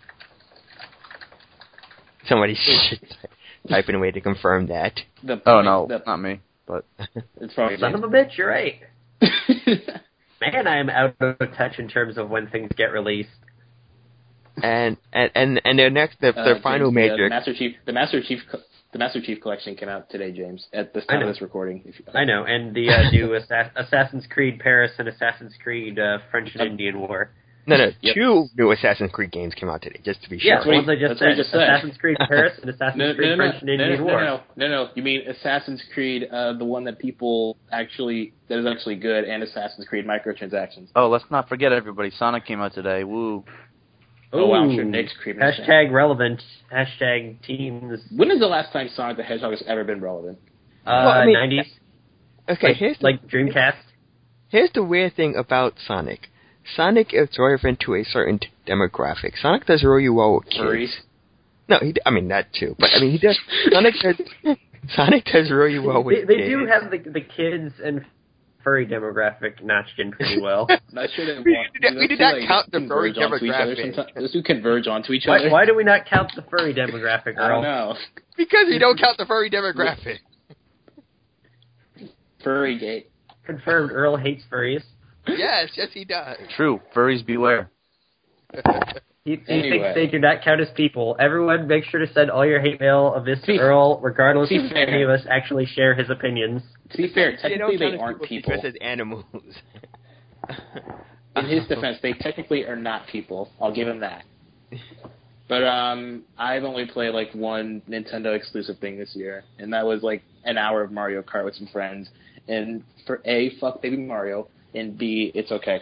Speaker 1: Somebody should type in a way to confirm that.
Speaker 3: The
Speaker 4: Oh,
Speaker 3: point,
Speaker 4: no,
Speaker 3: the,
Speaker 4: not me. But
Speaker 3: it's probably
Speaker 2: Son of a bitch, you're right. Man, I am out of touch in terms of when things get released.
Speaker 1: And and and, and their next, their, their
Speaker 3: Uh,
Speaker 1: final
Speaker 3: James,
Speaker 1: major.
Speaker 3: The, the Master Chief, the Master Chief, co- the Master Chief collection came out today, James. At this time of this recording. If you,
Speaker 2: I know, and the uh, new Assa- Assassin's Creed Paris and Assassin's Creed uh, French and
Speaker 3: Yep.
Speaker 2: Indian War.
Speaker 1: No, no,
Speaker 3: Yep.
Speaker 1: two new Assassin's Creed games came out today, just to be sure.
Speaker 2: Yeah,
Speaker 3: That's
Speaker 2: the
Speaker 3: what
Speaker 2: ones I
Speaker 3: he-
Speaker 2: just
Speaker 3: that's what
Speaker 2: said.
Speaker 3: he just said.
Speaker 2: Assassin's Creed Paris and Assassin's
Speaker 3: No,
Speaker 2: Creed
Speaker 3: no, no,
Speaker 2: French and
Speaker 3: no,
Speaker 2: Indian
Speaker 3: no,
Speaker 2: War.
Speaker 3: no, no, no. You mean Assassin's Creed, uh, the one that people actually that is actually good, and Assassin's Creed microtransactions.
Speaker 4: Oh, let's not forget everybody. Sonic came out today. Woo.
Speaker 3: Oh, wow, I'm
Speaker 2: Ooh.
Speaker 3: sure Nick's creeping us
Speaker 2: Hashtag relevant. Hashtag teams.
Speaker 3: When is the last time Sonic the Hedgehog has ever been relevant?
Speaker 2: Uh,
Speaker 1: Well, I mean-
Speaker 2: nineties.
Speaker 1: Okay,
Speaker 2: like,
Speaker 1: here's the,
Speaker 2: like Dreamcast.
Speaker 1: here's the weird thing about Sonic. Sonic is relevant to a certain t- demographic. Sonic does really well with kids.
Speaker 3: Furries.
Speaker 1: No, he, I mean that too, but I mean he does. Sonic does. Sonic does really well with
Speaker 2: they, they
Speaker 1: kids.
Speaker 2: do have the the kids and furry demographic notched in pretty well.
Speaker 3: Not sure they
Speaker 1: We
Speaker 3: want.
Speaker 1: did- we did not count the furry
Speaker 3: converge onto each other
Speaker 1: demographic.
Speaker 3: sometimes. Those two converge onto each
Speaker 2: why,
Speaker 3: other.
Speaker 2: why do we not count the furry demographic,
Speaker 3: I don't
Speaker 2: Earl?
Speaker 3: know.
Speaker 1: Because you don't count the furry demographic.
Speaker 3: Furry gate.
Speaker 2: Confirmed Earl hates furries.
Speaker 1: Yes, yes he does.
Speaker 4: True. Furries beware.
Speaker 2: He, he
Speaker 3: Anyway.
Speaker 2: thinks they do not count as people. Everyone, make sure to send all your hate mail of this to
Speaker 3: See-
Speaker 2: Earl, regardless
Speaker 3: see,
Speaker 2: if any of us actually share his opinions.
Speaker 3: To be fair,
Speaker 1: They don't
Speaker 3: technically they
Speaker 1: count as
Speaker 3: aren't people.
Speaker 1: because as animals.
Speaker 3: In his defense, they technically are not people. I'll give him that. But um, I've only played like one Nintendo exclusive thing this year, and that was like an hour of Mario Kart with some friends. And for A, fuck Baby Mario, and B, it's okay.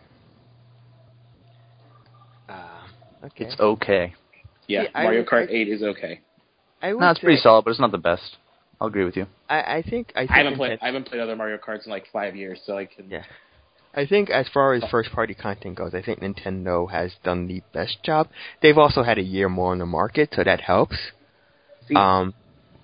Speaker 1: Uh, okay.
Speaker 4: It's okay.
Speaker 3: Yeah,
Speaker 1: See, I-
Speaker 3: Mario Kart
Speaker 1: I-
Speaker 3: eight is okay.
Speaker 1: I would
Speaker 4: No, it's
Speaker 1: say,
Speaker 4: pretty solid, but it's not the best. I'll agree with you.
Speaker 1: I, I think I think
Speaker 3: I haven't played.
Speaker 1: Nintendo-
Speaker 3: I haven't played other Mario Karts in like five years, so I can.
Speaker 1: Yeah. I think as far as first party content goes, I think Nintendo has done the best job. They've also had a year more on the market, so that helps.
Speaker 2: See,
Speaker 1: Um,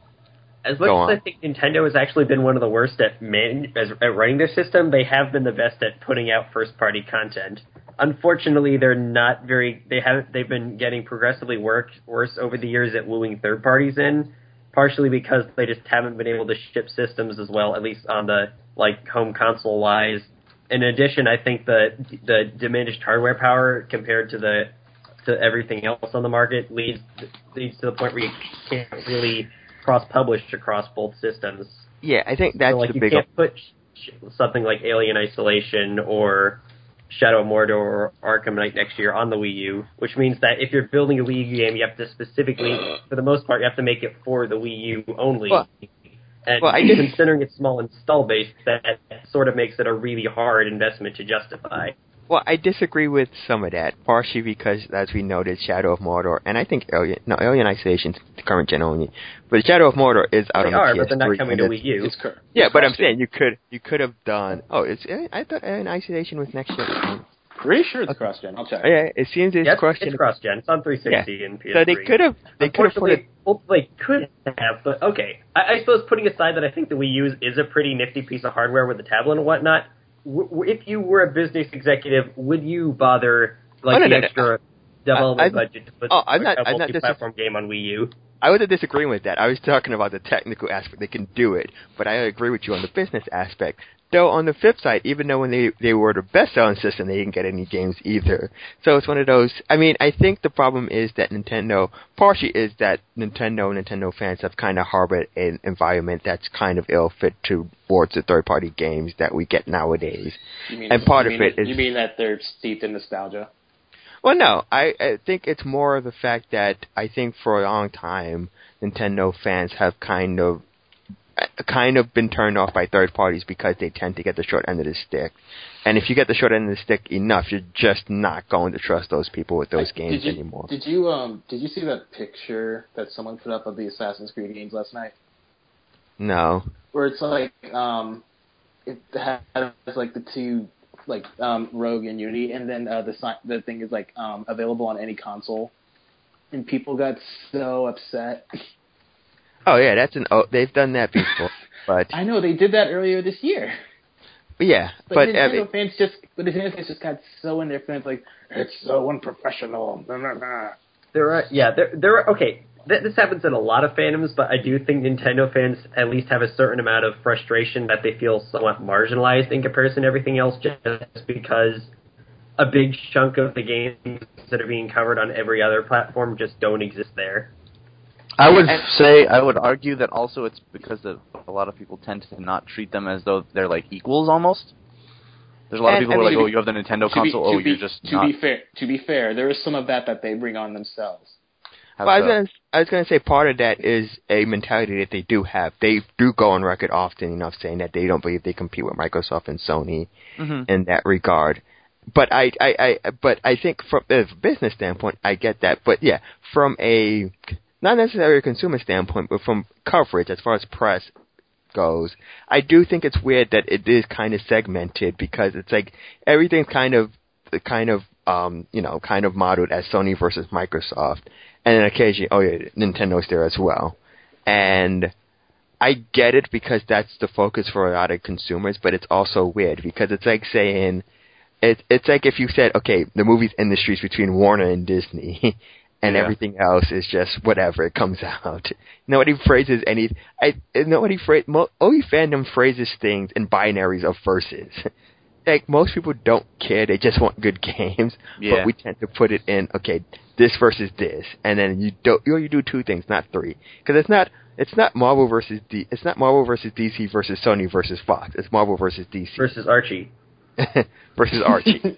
Speaker 2: as much
Speaker 1: go
Speaker 2: as
Speaker 1: on.
Speaker 2: I think Nintendo has actually been one of the worst at man as, at running their system, they have been the best at putting out first party content. Unfortunately, they're not very. They haven't. They've been getting progressively work, worse over the years at wooing third parties in. Partially because they just haven't been able to ship systems as well, at least on the like home console wise. In addition, I think the the diminished hardware power compared to the to everything else on the market leads leads to the point where you can't really cross publish across both systems.
Speaker 1: yeah, I think that's
Speaker 2: so like
Speaker 1: the
Speaker 2: you
Speaker 1: big.
Speaker 2: can't put sh- something like Alien Isolation or Shadow of Mordor or Arkham Knight next year on the Wii U, which means that if you're building a Wii U game, you have to specifically, for the most part, you have to make it for the Wii U only.
Speaker 1: Well,
Speaker 2: and
Speaker 1: well, I just-
Speaker 2: considering its small install base, that sort of makes it a really hard investment to justify.
Speaker 1: Well, I disagree with some of that, partially because, as we noted, Shadow of Mordor, and I think Alien, no, Alien Isolation's the current gen only, but Shadow of Mordor is out
Speaker 2: They
Speaker 1: on
Speaker 2: are,
Speaker 1: the P S three.
Speaker 2: but they're not coming to
Speaker 1: and
Speaker 2: Wii U.
Speaker 3: It's cur-
Speaker 1: Yeah,
Speaker 3: it's
Speaker 1: but I'm
Speaker 3: cross-gen.
Speaker 1: saying you could you could have done. Oh, it's I thought Alien Isolation was next gen.
Speaker 3: Pretty sure it's cross-gen. I'll check.
Speaker 1: Oh, yeah, it seems it's
Speaker 2: Yes,
Speaker 1: cross-gen.
Speaker 2: it's cross-gen. It's on three sixty and P S
Speaker 1: So
Speaker 2: three.
Speaker 1: they could have they could have put it.
Speaker 2: Unfortunately, well, they could have, but okay. I, I suppose putting aside that I think the Wii U is, is a pretty nifty piece of hardware with the tablet and whatnot, w- w- if you were a business executive, would you bother like
Speaker 1: Oh, no,
Speaker 2: the
Speaker 1: no, no.
Speaker 2: extra development
Speaker 1: I- I-
Speaker 2: budget to put
Speaker 1: oh, I'm not-
Speaker 2: a
Speaker 1: I'm not
Speaker 2: multi-platform game on Wii U?
Speaker 1: I wasn't disagreeing with that. I was talking about the technical aspect. They can do it, but I agree with you on the business aspect. Though on the flip side, even though when they they were the best-selling system, they didn't get any games either. So it's one of those. I mean, I think the problem is that Nintendo, partially is that Nintendo and Nintendo fans have kind of harbored an environment that's kind of ill fit towards the third-party games that we get nowadays.
Speaker 3: You mean,
Speaker 1: And part
Speaker 3: you
Speaker 1: of
Speaker 3: mean,
Speaker 1: it is-
Speaker 3: You mean that they're steeped in nostalgia?
Speaker 1: Well, no, I, I think it's more the fact that I think for a long time Nintendo fans have kind of kind of been turned off by third parties because they tend to get the short end of the stick. And if you get the short end of the stick enough, you're just not going to trust those people with those games
Speaker 3: did you,
Speaker 1: anymore.
Speaker 3: Did you um did you see that picture that someone put up of the Assassin's Creed games last night?
Speaker 1: No.
Speaker 3: Where it's like um it has like the two like um Rogue and Unity, and then uh, the si- the thing is like um available on any console, and people got so upset.
Speaker 1: Oh yeah, that's an oh they've done that before, but
Speaker 3: I know they did that earlier this year.
Speaker 1: yeah,
Speaker 3: But,
Speaker 1: but
Speaker 3: Nintendo
Speaker 1: I mean,
Speaker 3: fans just, but the Nintendo fans just got so in their fans like it's so unprofessional. Blah, blah, blah.
Speaker 2: There are, yeah, there, there are, okay. th- this happens in a lot of fandoms, but I do think Nintendo fans at least have a certain amount of frustration that they feel somewhat marginalized in comparison to everything else, just because a big chunk of the games that are being covered on every other platform just don't exist there.
Speaker 4: I would say, I would argue that also it's because of, a lot of people tend to not treat them as though they're like equals almost. There's a lot
Speaker 1: And,
Speaker 4: of people
Speaker 1: I
Speaker 4: who are
Speaker 1: mean,
Speaker 4: like, oh, you have the Nintendo
Speaker 3: to
Speaker 4: console,
Speaker 3: be,
Speaker 4: oh,
Speaker 3: to be,
Speaker 4: you're just
Speaker 3: to
Speaker 4: not.
Speaker 3: be fair, to be fair, there is some of that that they bring on themselves.
Speaker 4: How
Speaker 1: Well, I
Speaker 4: so?
Speaker 1: was, gonna, I was gonna say part of that is a mentality that they do have. They do go on record often enough saying that they don't believe they compete with Microsoft and Sony
Speaker 4: Mm-hmm.
Speaker 1: in that regard. But I, I, I, but I think from a business standpoint, I get that. But yeah, from a not necessarily a consumer standpoint, but from coverage as far as press goes, I do think it's weird that it is kind of segmented because it's like everything's kind of, kind of, um, you know, kind of modeled as Sony versus Microsoft, and then occasionally, oh yeah, Nintendo's there as well, and I get it because that's the focus for a lot of consumers, but it's also weird because it's like saying, it, it's like if you said, okay, the movies industry's between Warner and Disney, and
Speaker 4: Yeah.
Speaker 1: everything else is just whatever it comes out. Nobody phrases any. I nobody phrase. Mo, only fandom phrases things in binaries of verses. Like most people don't care; they just want good games.
Speaker 4: Yeah.
Speaker 1: But we tend to put it in. Okay, this versus this, and then you do. You you do two things, not three, because it's not. It's not Marvel versus D. It's not Marvel versus D C versus Sony versus Fox. It's Marvel versus D C
Speaker 2: Versus Archie.
Speaker 1: versus Archie.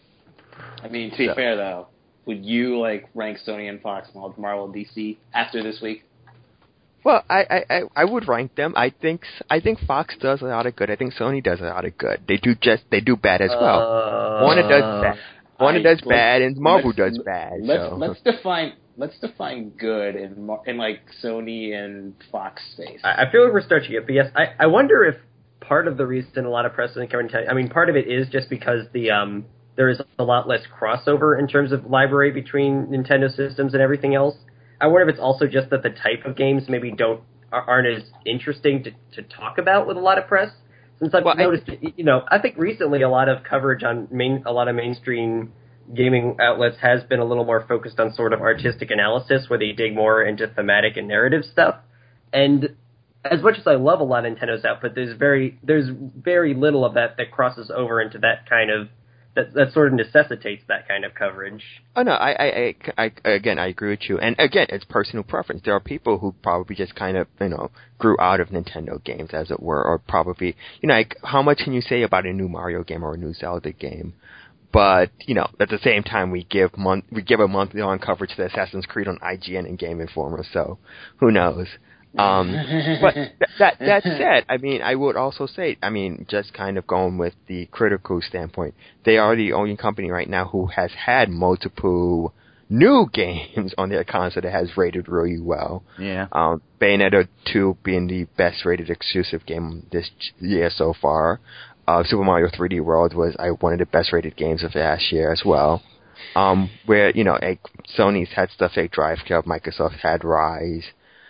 Speaker 3: I mean, to be
Speaker 1: So.
Speaker 3: fair though, would you like rank Sony and Fox above Marvel and D C after this week?
Speaker 1: Well, I, I, I, I would rank them. I think I think Fox does a lot of good. I think Sony does a lot of good. They do just they do bad as well.
Speaker 2: Uh,
Speaker 1: Warner does bad. Warner
Speaker 3: I-
Speaker 1: does
Speaker 3: let's-
Speaker 1: bad, and Marvel
Speaker 3: let's-
Speaker 1: does bad.
Speaker 3: Let's
Speaker 1: so.
Speaker 3: let's define let's define good in Mar- in like Sony and Fox space.
Speaker 2: I I feel like we're stretching it, but yes, I, I wonder if part of the reason a lot of press isn't covering Nintendo, I mean, part of it is just because the um there is a lot less crossover in terms of library between Nintendo systems and everything else. I wonder if it's also just that the type of games maybe don't aren't as interesting to, to talk about with a lot of press. Since I've
Speaker 1: Well, I-
Speaker 2: noticed, you know, I think recently a lot of coverage on main a lot of mainstream gaming outlets has been a little more focused on sort of artistic analysis, where they dig more into thematic and narrative stuff. And as much as I love a lot of Nintendo's output, there's very there's very little of that that crosses over into that kind of that that sort of necessitates that kind of coverage.
Speaker 1: Oh no, I, I, I, I, again, I agree with you. And again, it's personal preference. There are people who probably just kind of, you know, grew out of Nintendo games, as it were, or probably, you know, like, how much can you say about a new Mario game or a new Zelda game? But, you know, at the same time, we give month, we give a monthly on coverage to Assassin's Creed on I G N and Game Informer, so who knows? Um, but th- that that said, I mean, I would also say, I mean, just kind of going with the critical standpoint, they are the only company right now who has had multiple new games on their console that has rated really well.
Speaker 4: Yeah.
Speaker 1: Um, Bayonetta two being the best rated exclusive game this year so far. Uh, Super Mario three D World was uh, one of the best rated games of last year as well. Um, where, you know, like, Sony's had stuff like Drive Club, Microsoft had Rise.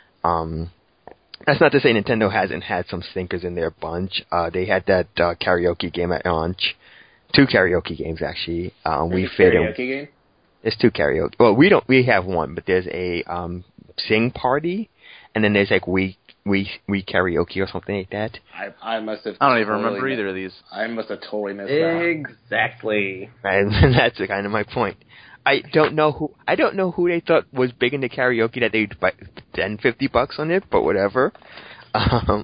Speaker 1: Um, that's not to say Nintendo hasn't had some stinkers in their bunch. Uh, they had that uh, karaoke game at launch. Two karaoke games, actually. Um, we
Speaker 3: There's a
Speaker 1: fit in.
Speaker 3: karaoke game?
Speaker 1: There's two karaoke. Well, we don't. We have one, but there's a um, sing party, and then there's like we we we karaoke or something like that.
Speaker 3: I I must have.
Speaker 4: I don't even
Speaker 3: totally
Speaker 4: remember
Speaker 3: mi-
Speaker 4: either of these.
Speaker 3: I must have totally missed that.
Speaker 2: Exactly.
Speaker 1: And that's kind of my point. I don't know who I don't know who they thought was big into karaoke that they'd buy ten, fifty bucks on it, but whatever. Um,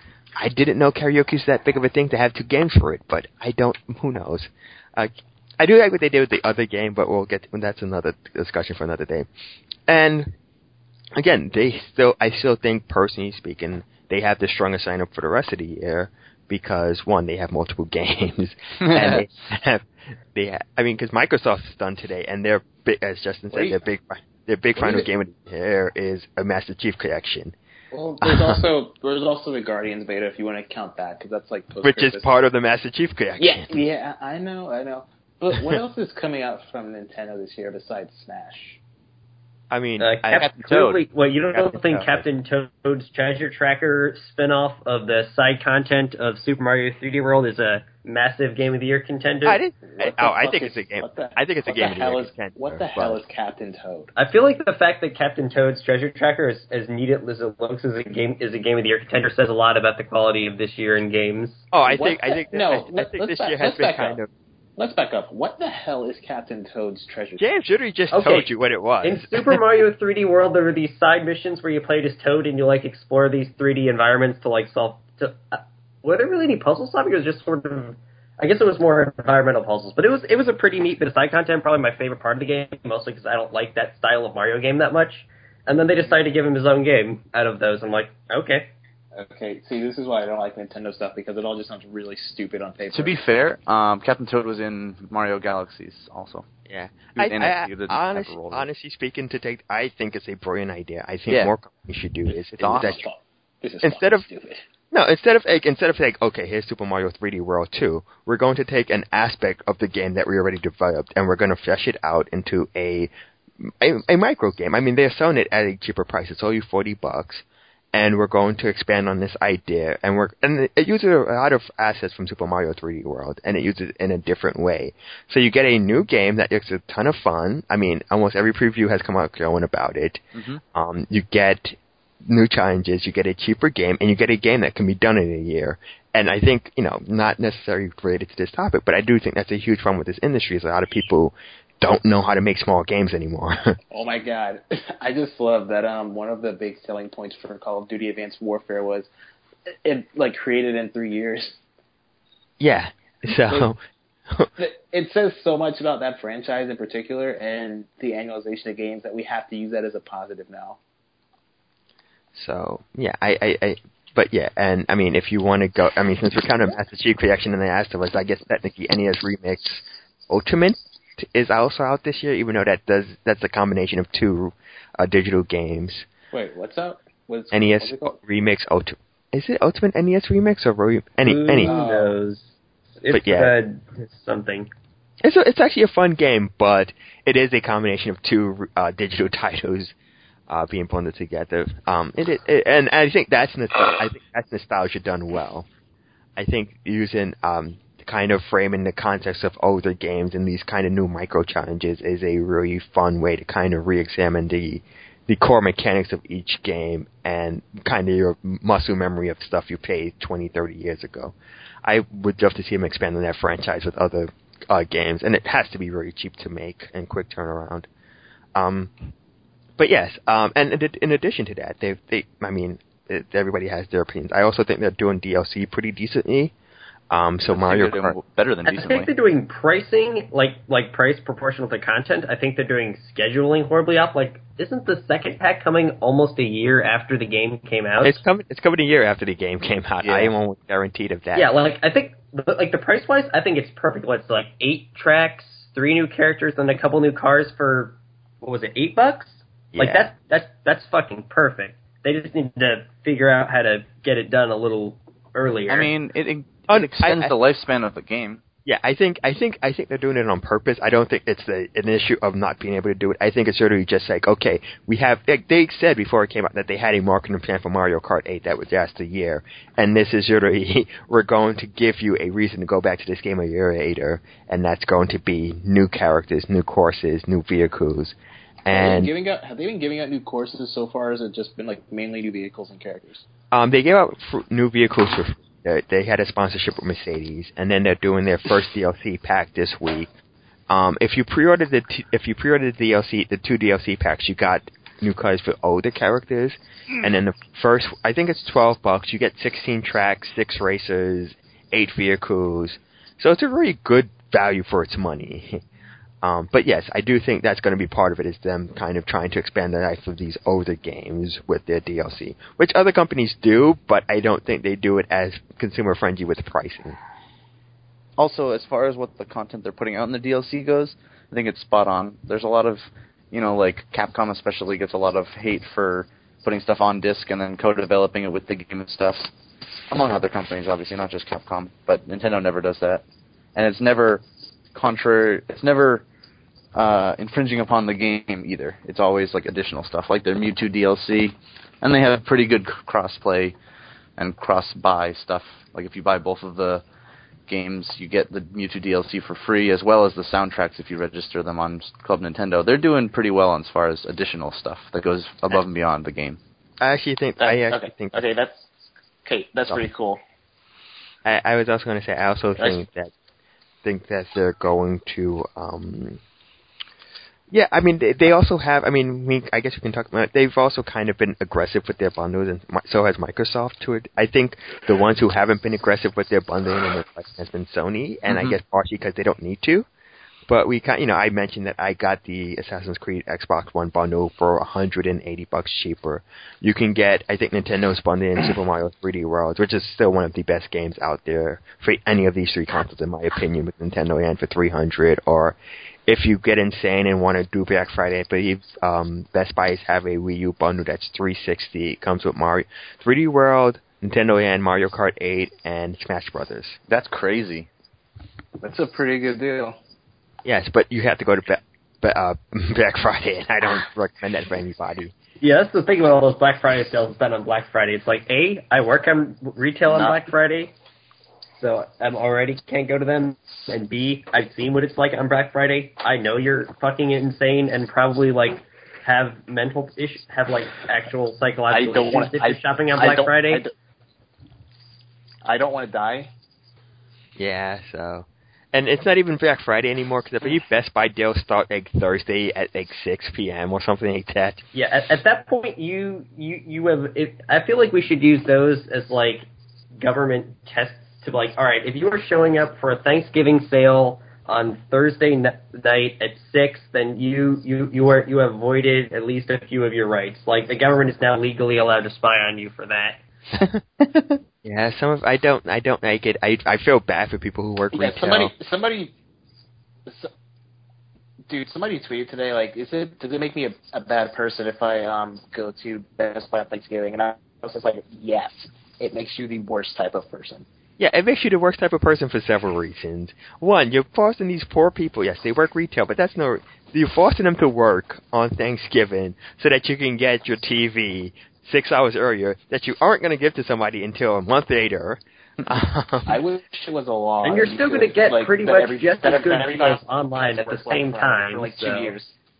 Speaker 1: I didn't know karaoke's that big of a thing to have two games for it, but I don't. Who knows? Uh, I do like what they did with the other game, but we'll get to, that's another discussion for another day. And again, they still I still think, personally speaking, they have the strongest lineup for the rest of the year. Because one, they have multiple games, and they have, they have, I mean, because Microsoft's done today, and their big, as Justin said,
Speaker 3: Wait.
Speaker 1: their big, their big
Speaker 3: Wait.
Speaker 1: final game of the year is a Master Chief Collection,
Speaker 3: Well, there's also there's also the Guardians beta if you want to count that because that's like post
Speaker 1: which is part of the Master Chief Collection.
Speaker 3: Yeah, yeah, I know, I know. But what else is coming out from Nintendo this year besides Smash?
Speaker 1: I mean,
Speaker 2: Uh,
Speaker 1: I,
Speaker 2: Cap-
Speaker 4: Captain
Speaker 2: clearly,
Speaker 4: Toad.
Speaker 2: well, you don't
Speaker 1: Captain
Speaker 2: think
Speaker 1: Toad.
Speaker 2: Captain Toad's Treasure Tracker spinoff of the side content of Super Mario three D World is a massive Game of the Year contender?
Speaker 1: I didn't. I,
Speaker 3: What the
Speaker 1: oh, I
Speaker 3: fuck
Speaker 1: think
Speaker 3: is-
Speaker 1: it's a game.
Speaker 3: what the-
Speaker 1: I think it's a
Speaker 3: what
Speaker 1: game
Speaker 3: the
Speaker 1: of the
Speaker 3: hell
Speaker 1: year
Speaker 3: is
Speaker 1: contender.
Speaker 3: What the
Speaker 1: but-
Speaker 3: hell is Captain Toad?
Speaker 2: I feel like the fact that Captain Toad's Treasure Tracker is as neat as it looks as a game is a Game of the Year contender says a lot about the quality of this year in games.
Speaker 1: Oh, I
Speaker 3: What
Speaker 1: think. I
Speaker 3: the-
Speaker 1: think.
Speaker 3: no,
Speaker 1: I, I
Speaker 3: let-
Speaker 1: think
Speaker 3: let's
Speaker 1: this
Speaker 3: back-
Speaker 1: year has
Speaker 3: let's
Speaker 1: been
Speaker 3: back
Speaker 1: kind
Speaker 3: up.
Speaker 1: of.
Speaker 3: Let's back up. What the hell is Captain Toad's Treasure Tracker?
Speaker 1: James literally just
Speaker 2: Okay.
Speaker 1: told you what it was.
Speaker 2: In Super Mario three D World, there were these side missions where you played as Toad and you like explore these three D environments to like solve. To, uh, were there really any puzzle solving? It was just sort of. I guess it was more environmental puzzles, but it was it was a pretty neat bit of side content. Probably my favorite part of the game, mostly because I don't like that style of Mario game that much. And then they decided to give him his own game out of those. I'm like, okay.
Speaker 3: Okay, see, this is why I don't like Nintendo stuff, because it all just sounds really stupid on paper.
Speaker 4: To be fair, um, Captain Toad was in Mario Galaxies also.
Speaker 1: Yeah,
Speaker 4: He was
Speaker 1: I,
Speaker 4: in
Speaker 1: I,
Speaker 4: it. He didn't
Speaker 1: honest,
Speaker 4: have a role.
Speaker 1: honestly speaking, to take, I think it's a brilliant idea. I think
Speaker 4: Yeah.
Speaker 1: more companies should do this.
Speaker 4: It's
Speaker 1: is
Speaker 4: awesome.
Speaker 1: that-
Speaker 3: This is
Speaker 1: instead
Speaker 3: fucking
Speaker 1: of-
Speaker 3: stupid.
Speaker 1: no, instead of like, instead of like, okay, here's Super Mario three D World two, we're going to take an aspect of the game that we already developed, and we're going to flesh it out into a a, a micro game. I mean, they're selling it at a cheaper price. It's only forty bucks. And we're going to expand on this idea, and we're and it uses a lot of assets from Super Mario three D World, and it uses it in a different way. So you get a new game that looks a ton of fun. I mean, almost every preview has come out going about it.
Speaker 4: Mm-hmm.
Speaker 1: Um, you get new challenges, you get a cheaper game, and you get a game that can be done in a year. And I think, you know, not necessarily related to this topic, but I do think that's a huge problem with this industry. Is a lot of people don't know how to make small games anymore.
Speaker 3: Oh my god. I just love that um one of the big selling points for Call of Duty Advanced Warfare was it like created in three years.
Speaker 1: Yeah. So
Speaker 3: It says so much about that franchise in particular and the annualization of games that we have to use that as a positive now.
Speaker 1: So yeah, I, I, I but yeah, and I mean, if you want to go, I mean, since we're kind of Master Chief Collection and the Last of Us, I guess technically N E S Remix Ultimate is also out this year, even though that does that's a combination of two uh, digital games.
Speaker 3: Wait, what's up? What's,
Speaker 1: N E S
Speaker 3: what's it called?
Speaker 1: Remix Ultimate. Is it Ultimate N E S Remix or Re- any
Speaker 2: Who
Speaker 1: any?
Speaker 2: knows? It's
Speaker 1: But yeah.
Speaker 2: uh, something.
Speaker 1: It's a, it's actually a fun game, but it is a combination of two uh, digital titles uh, being bundled together. Um, it, it, it, and I think that's nos- I think that's nostalgia done well. I think using um, kind of framing the context of older games and these kind of new micro challenges is a really fun way to kind of re-examine the the core mechanics of each game and kind of your muscle memory of stuff you played twenty, thirty years ago. I would love to see him expand on that franchise with other uh, games, and it has to be really cheap to make and quick turnaround. Um, but yes, um, and in, in addition to that, they, they, I mean, it, everybody has their opinions. I also think they're doing D L C pretty decently. Um, so
Speaker 4: I think
Speaker 1: Mario
Speaker 4: they're
Speaker 1: Kart,
Speaker 4: doing better than
Speaker 2: I
Speaker 4: decently.
Speaker 2: think they're doing pricing like like price proportional to content. I think they're doing scheduling horribly up. Like, isn't the second pack coming almost a year after the game came out?
Speaker 1: it's coming. It's coming a year after the game came out.
Speaker 4: Yeah.
Speaker 1: I am almost guaranteed of that.
Speaker 2: Yeah, like I think like the price wise, I think it's perfect. It's like eight tracks, three new characters, and a couple new cars for what was it, eight bucks? Like
Speaker 1: Yeah.
Speaker 2: that's that's that's fucking perfect. They just need to figure out how to get it done a little earlier.
Speaker 4: I mean, it, it,
Speaker 1: Oh,
Speaker 4: it extends
Speaker 1: I- I-
Speaker 4: the lifespan of the game.
Speaker 1: Yeah, I think I think I think they're doing it on purpose. I don't think it's the, an issue of not being able to do it. I think it's literally just like, okay, we have. Like they said before it came out that they had a marketing plan for Mario Kart eight that would last a year, and this is literally we're going to give you a reason to go back to this game a year later, and that's going to be new characters, new courses, new vehicles,
Speaker 3: Have they,
Speaker 1: and
Speaker 3: been giving out, have they been giving out new courses so far, or has it just been like mainly new vehicles and characters?
Speaker 1: um, they gave out fr- new vehicles for. They, they had a sponsorship with Mercedes, and then they're doing their first D L C pack this week. Um, if you pre-ordered the t- if you pre-ordered the D L C, the two D L C packs, you got new cars for older characters, and then the first, I think it's twelve bucks. You get sixteen tracks, six racers, eight vehicles. So it's a really good value for its money. Um, but yes, I do think that's going to be part of it, is them kind of trying to expand the life of these older games with their D L C, which other companies do, but I don't think they do it as consumer friendly with pricing.
Speaker 4: Also, as far as what the content they're putting out in the D L C goes, I think it's spot on. There's a lot of, you know, like Capcom especially gets a lot of hate for putting stuff on disc and then co-developing it with the game and stuff, among other companies, obviously, not just Capcom, but Nintendo never does that. And it's never contrary, it's never uh, infringing upon the game either. It's always like additional stuff, like their Mewtwo D L C, and they have pretty good cross-play and cross-buy stuff. Like if you buy both of the games, you get the Mewtwo D L C for free, as well as the soundtracks if you register them on Club Nintendo. They're doing pretty well as far as additional stuff that goes above and beyond the game.
Speaker 1: I actually think.
Speaker 5: That,
Speaker 1: I actually
Speaker 5: okay.
Speaker 1: think.
Speaker 5: Okay, that's okay. That's
Speaker 1: Oh.
Speaker 5: pretty cool.
Speaker 1: I, I was also going to say. I also think that think that they're going to. Um, yeah, I mean, they, they also have. I mean, we, I guess we can talk about. They've also kind of been aggressive with their bundles, and mi- so has Microsoft to it. I think the ones who haven't been aggressive with their bundling and their pricing has been Sony, and
Speaker 4: Mm-hmm.
Speaker 1: I guess partially because they don't need to. But we kind, you know, I mentioned that I got the Assassin's Creed Xbox One bundle for one hundred eighty bucks cheaper. You can get, I think, Nintendo's bundling in Super Mario three D World, which is still one of the best games out there for any of these three consoles, in my opinion, with Nintendo and for three hundred. Or if you get insane and want to do Black Friday, I believe um, Best Buy have a Wii U bundle that's three sixty. It comes with Mario three D World, Nintendo and Mario Kart eight, and Smash Brothers.
Speaker 4: That's crazy.
Speaker 3: That's a pretty good deal.
Speaker 1: Yes, but you have to go to ba- ba- uh, Black Friday, and I don't recommend that for anybody.
Speaker 2: Yeah, that's the thing about all those Black Friday sales done on Black Friday. It's like, A, I work on retail on
Speaker 5: Not-
Speaker 2: Black Friday, so I'm already can't go to them. And B, I've seen what it's like on Black Friday. I know you're fucking insane and probably, like, have mental issues, have, like, actual psychological
Speaker 5: I don't
Speaker 2: issues
Speaker 5: wanna-
Speaker 2: if
Speaker 5: I-
Speaker 2: you're shopping on
Speaker 5: I
Speaker 2: Black
Speaker 5: don't-
Speaker 2: Friday.
Speaker 5: I don't, I don't want to die.
Speaker 1: Yeah, so... And it's not even Black Friday anymore, because I believe Best Buy deals start, like, Thursday at, like, six p.m. or something like that.
Speaker 2: Yeah, at, at that point, you you you have. It, I feel like we should use those as like government tests to like. All right, if you are showing up for a Thanksgiving sale on Thursday n- night at six, then you you you are you have voided at least a few of your rights. Like the government is now legally allowed to spy on you for that.
Speaker 1: Yeah, some of I don't I don't like it. I I feel bad for people who work
Speaker 5: Yeah,
Speaker 1: retail.
Speaker 5: somebody, somebody, so, dude, somebody tweeted today, like, is it, does it make me a, a bad person if I um go to Best Buy on Thanksgiving? And I was just like, yes, it makes you the worst type of person.
Speaker 1: Yeah, it makes you the worst type of person for several reasons. One, you're forcing these poor people. Yes, they work retail, but that's no. You're forcing them to work on Thanksgiving so that you can get your T V six hours earlier that you aren't going to give to somebody until a month later. Um,
Speaker 5: I wish it was a law.
Speaker 2: And you're still going to get
Speaker 5: like,
Speaker 2: pretty
Speaker 5: that
Speaker 2: much
Speaker 5: every-
Speaker 2: just
Speaker 5: that
Speaker 2: as good
Speaker 5: every-
Speaker 2: deals online at the same
Speaker 5: for
Speaker 2: time.
Speaker 5: like two
Speaker 2: so.
Speaker 5: years.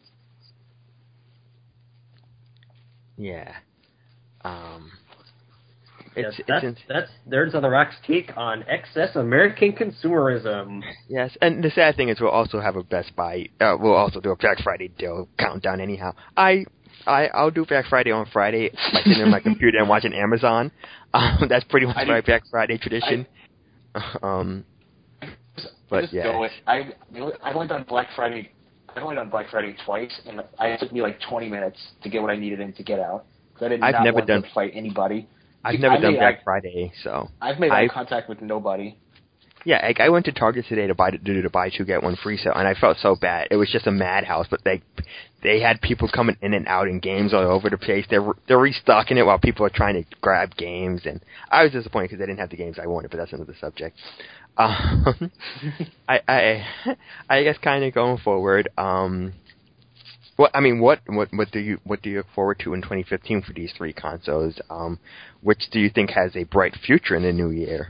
Speaker 1: yeah. Um,
Speaker 2: Yes,
Speaker 1: it's
Speaker 2: that's,
Speaker 1: it's in,
Speaker 2: that's Nerds on the Rocks take on excess American consumerism.
Speaker 1: yes, and the sad thing is we'll also have a Best Buy. Uh, we'll also do a Black Friday deal countdown. Anyhow, I. I, I'll do Black Friday on Friday by sitting on my computer and watching Amazon. Um, that's pretty much
Speaker 5: I
Speaker 1: my
Speaker 5: do-
Speaker 1: Black Friday tradition. um, but
Speaker 5: just
Speaker 1: yeah,
Speaker 5: go with, I I've only done Black Friday. I've only done Black Friday twice, and it took me like twenty minutes to get what I needed and to get out. Because I did
Speaker 1: I've
Speaker 5: not
Speaker 1: never
Speaker 5: want
Speaker 1: done-
Speaker 5: to fight anybody.
Speaker 1: I've
Speaker 5: Dude,
Speaker 1: never
Speaker 5: I
Speaker 1: done
Speaker 5: made
Speaker 1: Black
Speaker 5: eye,
Speaker 1: Friday, so
Speaker 5: I've made eye
Speaker 1: I've-
Speaker 5: contact with nobody.
Speaker 1: yeah, like I went to Target today to buy to do the buy two get one free sale, and I felt so bad. It was just a madhouse, but they they had people coming in and out in games all over the place. They're they're restocking it while people are trying to grab games, and I was disappointed because they didn't have the games I wanted. But that's another subject. Um, I I I guess kind of going forward. Um, what I mean, what what what do you what do you look forward to in twenty fifteen for these three consoles? Um, which do you think has a bright future in the new year?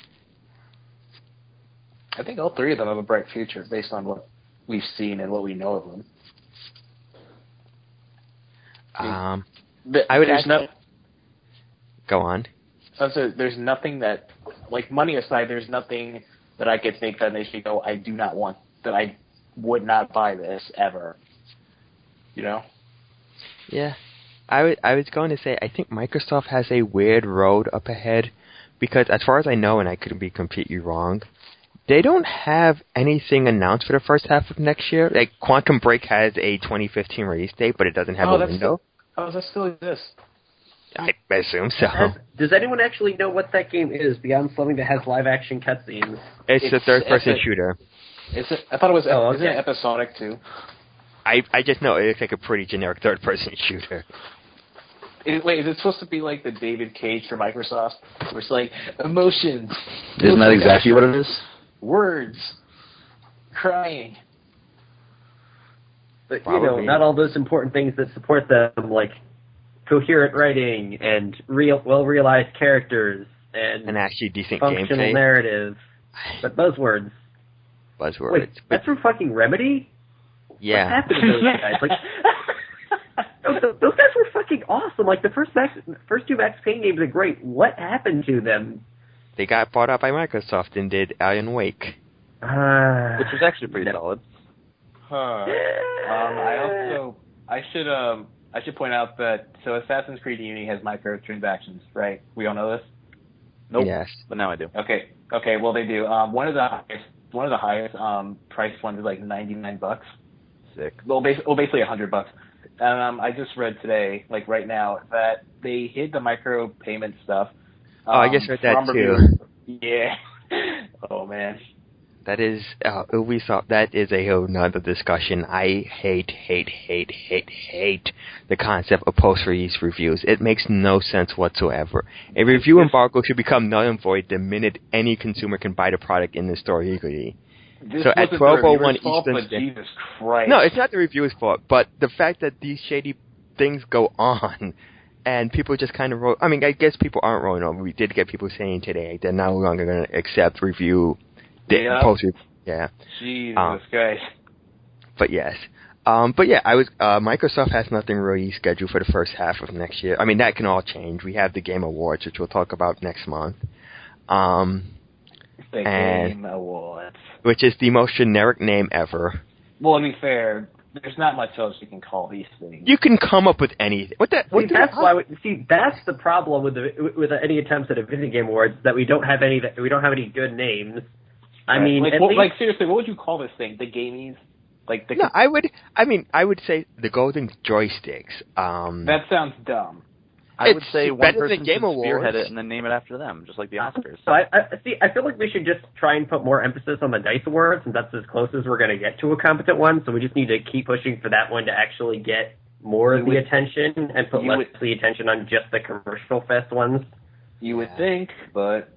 Speaker 5: I think all three of them have a bright future based on what we've seen and what we know of them.
Speaker 1: Um,
Speaker 5: The,
Speaker 1: I would
Speaker 5: there's
Speaker 1: ask-
Speaker 5: no,
Speaker 1: go on.
Speaker 5: also, there's nothing that, like money aside, there's nothing that I could think that makes me go, I do not want, that I would not buy this ever. You know?
Speaker 1: Yeah, I was I was going to say I think Microsoft has a weird road up ahead because as far as I know, and I could be completely wrong, they don't have anything announced for the first half of next year. Like Quantum Break has a twenty fifteen release date, but it doesn't have
Speaker 5: Oh,
Speaker 1: a
Speaker 5: that's
Speaker 1: window.
Speaker 5: Still, oh, that still exists.
Speaker 1: I assume so.
Speaker 2: Has, does anyone actually know what that game is beyond something that has live action cutscenes?
Speaker 1: It's,
Speaker 5: it's-
Speaker 1: a third person
Speaker 5: it's a-
Speaker 1: shooter.
Speaker 5: Is it? I thought it was.
Speaker 2: Oh,
Speaker 5: Isn't it
Speaker 2: okay.
Speaker 5: episodic too?
Speaker 1: I I just know it looks like a pretty generic third person shooter.
Speaker 5: Is, wait, is it supposed to be like the David Cage for Microsoft, where it's like emotions?
Speaker 4: Isn't that exactly what it is?
Speaker 5: Words, crying.
Speaker 2: But, you know, not all those important things that support them, like coherent writing and real, well-realized characters and,
Speaker 1: and actually decent
Speaker 2: functional
Speaker 1: gameplay.
Speaker 2: narrative. But buzzwords.
Speaker 1: Buzzwords.
Speaker 2: Wait,
Speaker 1: but,
Speaker 2: that's from fucking Remedy?
Speaker 1: Yeah.
Speaker 2: What happened to those guys? Like, those, those guys were fucking awesome. Like, the first Max, first two Max Payne games are great. What happened to them?
Speaker 1: They got bought out by Microsoft and did Alan Wake.
Speaker 2: Uh,
Speaker 4: Which was actually pretty
Speaker 2: no.
Speaker 4: solid.
Speaker 5: Huh. Um, I also I should um I should point out that so Assassin's Creed Unity has microtransactions, right? We all know this.
Speaker 4: Nope.
Speaker 1: Yes.
Speaker 4: But now I do.
Speaker 5: Okay. Okay. Well, they do. Um, one of the highest, one of the highest um priced ones is like ninety nine bucks.
Speaker 4: Sick.
Speaker 5: Well, basically, well, basically a hundred bucks. Um, I just read today, like right now, that they hid the micro payment stuff. Um,
Speaker 1: Oh, I just read that
Speaker 5: from
Speaker 1: too.
Speaker 5: reviewers. Yeah. Oh man.
Speaker 1: That is, uh, Ubisoft, that is a whole nother discussion. I hate, hate, hate, hate, hate the concept of post-release reviews. It makes no sense whatsoever. A review embargo should become null and void the minute any consumer can buy the product in the store legally.
Speaker 5: This
Speaker 1: So at
Speaker 5: wasn't
Speaker 1: twelve oh
Speaker 5: the
Speaker 1: one
Speaker 5: reviewer's fault,
Speaker 1: Eastern
Speaker 5: but
Speaker 1: Standard-
Speaker 5: Jesus Christ.
Speaker 1: No, it's not the reviewer's fault, but the fact that these shady things go on, and people just kind of roll. I mean, I guess people aren't rolling over. We did get people saying today they're no longer going to accept review,
Speaker 5: Yeah.
Speaker 1: post review. Yeah.
Speaker 5: Jesus
Speaker 1: Um,
Speaker 5: Christ.
Speaker 1: But yes. Um, but yeah, I was. Uh, Microsoft has nothing really scheduled for the first half of next year. I mean, that can all change. We have the Game Awards, which we'll talk about next month. Um,
Speaker 5: The
Speaker 1: and-
Speaker 5: Game Awards.
Speaker 1: which is the most generic name ever.
Speaker 5: Well, to be fair, there's not much else you can call these things.
Speaker 1: You can come up with anything. What that? What
Speaker 2: See,
Speaker 1: the-
Speaker 2: that's why. We, see, that's the problem with the with any attempts at a video game awards that we don't have any that we don't have any good names. I
Speaker 5: Right.
Speaker 2: mean,
Speaker 5: like,
Speaker 2: at
Speaker 5: what,
Speaker 2: least,
Speaker 5: like seriously, what would you call this thing? The Gamies? Like the
Speaker 1: No, I would. I mean, I would say the golden joysticks. Um,
Speaker 5: that sounds dumb.
Speaker 4: I would
Speaker 1: It's
Speaker 4: say one
Speaker 1: better than
Speaker 4: person
Speaker 1: Game
Speaker 4: should spearhead
Speaker 1: Awards.
Speaker 4: it and then name it after them, just like the Oscars.
Speaker 2: so I, I see. I feel like we should just try and put more emphasis on the DICE Awards, and that's as close as we're going to get to a competent one. So we just need to keep pushing for that one to actually get more
Speaker 5: You
Speaker 2: of the
Speaker 5: would-
Speaker 2: attention and put
Speaker 5: you
Speaker 2: less
Speaker 5: would-
Speaker 2: of the attention on just the commercial fest ones.
Speaker 5: You would
Speaker 1: Yeah.
Speaker 5: think, but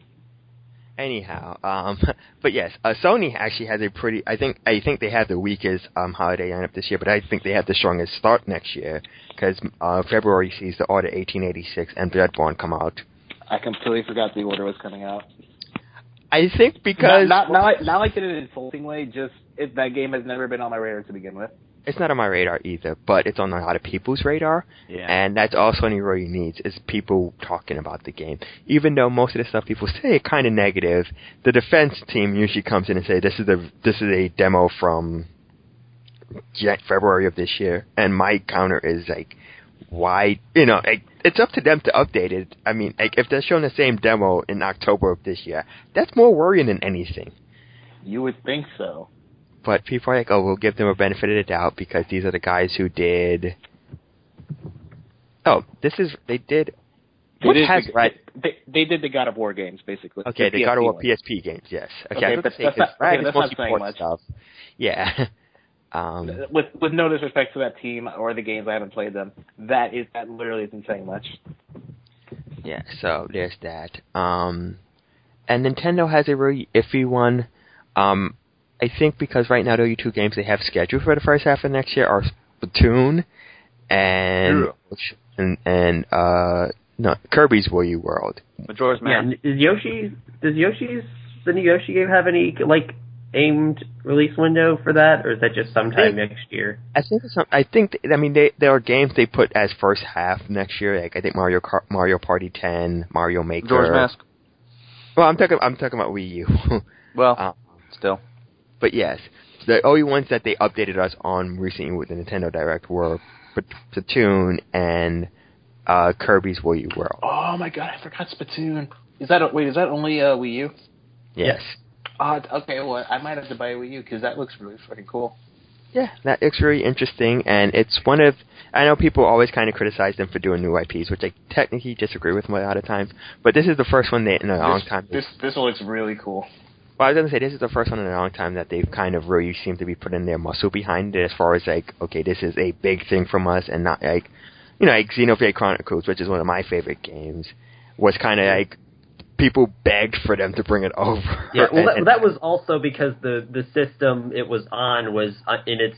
Speaker 1: Anyhow, um, but yes, uh, Sony actually has a pretty. I think I think they have the weakest um, holiday lineup this year, but I think they have the strongest start next year because uh, February sees the Order eighteen eighty-six and Bloodborne come out.
Speaker 5: I completely forgot the order was coming out.
Speaker 1: I think because
Speaker 5: not, not, not, like, not like in an insulting way, just it, that game has never been on my radar to begin with.
Speaker 1: it's not on my radar either, but it's on a lot of people's radar,
Speaker 4: Yeah.
Speaker 1: and that's all Sony really needs is people talking about the game. Even though most of the stuff people say are kind of negative, the defense team usually comes in and say this is a this is a demo from Jan- February of this year, and my counter is like, why? You know, like, it's up to them to update it. I mean, like, if they're showing the same demo in October of this year, that's more worrying than anything.
Speaker 5: You would think so.
Speaker 1: But people are like, oh, we'll give them a benefit of the doubt because these are the guys who did. Oh, this is they did.
Speaker 5: They
Speaker 1: What
Speaker 5: did,
Speaker 1: has
Speaker 5: the,
Speaker 1: Rad?
Speaker 5: they, they did the God of War games, basically.
Speaker 1: Okay,
Speaker 5: The
Speaker 1: they got
Speaker 5: P S P
Speaker 1: all
Speaker 5: ones.
Speaker 1: P S P games. Yes. Okay,
Speaker 5: Okay,
Speaker 1: I was
Speaker 5: but
Speaker 1: gonna say
Speaker 5: that's
Speaker 1: 'cause
Speaker 5: not-
Speaker 1: Rad
Speaker 5: okay,
Speaker 1: is
Speaker 5: that's not
Speaker 1: mostly
Speaker 5: saying
Speaker 1: port
Speaker 5: much.
Speaker 1: stuff. Yeah. um.
Speaker 5: With with no disrespect to that team or the games, I haven't played them. That is that literally isn't saying much.
Speaker 1: Yeah. So there's that. Um. And Nintendo has a really iffy one. Um. I think because right now the only two games they have scheduled for the first half of next year are Splatoon and and and uh no Kirby's Woolly World.
Speaker 4: Majora's
Speaker 2: Yeah,
Speaker 4: Mask.
Speaker 2: and is Yoshi? Does Yoshi's the new Yoshi game have any like aimed release window for that, or is that just sometime
Speaker 1: They-
Speaker 2: next year?
Speaker 1: I think it's some, I think I mean they there are games they put as first half next year. Like I think Mario Kart, Mario Party ten, Mario Maker.
Speaker 4: Majora's Mask.
Speaker 1: Well, I'm talking I'm talking about Wii U.
Speaker 4: Well,
Speaker 1: uh,
Speaker 4: still.
Speaker 1: But yes, the only ones that they updated us on recently with the Nintendo Direct were Splatoon and uh, Kirby's Woolly World.
Speaker 5: Oh my god, I forgot Splatoon. Is that a, wait? Is that only uh, Wii U?
Speaker 1: Yes.
Speaker 5: Uh, okay, well I might have to buy a Wii U because that looks really fucking cool.
Speaker 1: Yeah, that looks really interesting, and it's one of. I know people always kind of criticize them for doing new I Ps, which I technically disagree with a lot of times. But this is the first one they in a long
Speaker 5: this,
Speaker 1: time.
Speaker 5: This this one looks really cool.
Speaker 1: Well, I was going to say, this is the first one in a long time that they've kind of really seemed to be putting their muscle behind it as far as, like, okay, this is a big thing from us, and not, like, you know, like Xenoblade Chronicles, which is one of my favorite games, was kind of, like, people begged for them to bring it over.
Speaker 2: Yeah, well,
Speaker 1: and,
Speaker 2: that,
Speaker 1: and,
Speaker 2: that was also because the the system it was on was uh, in its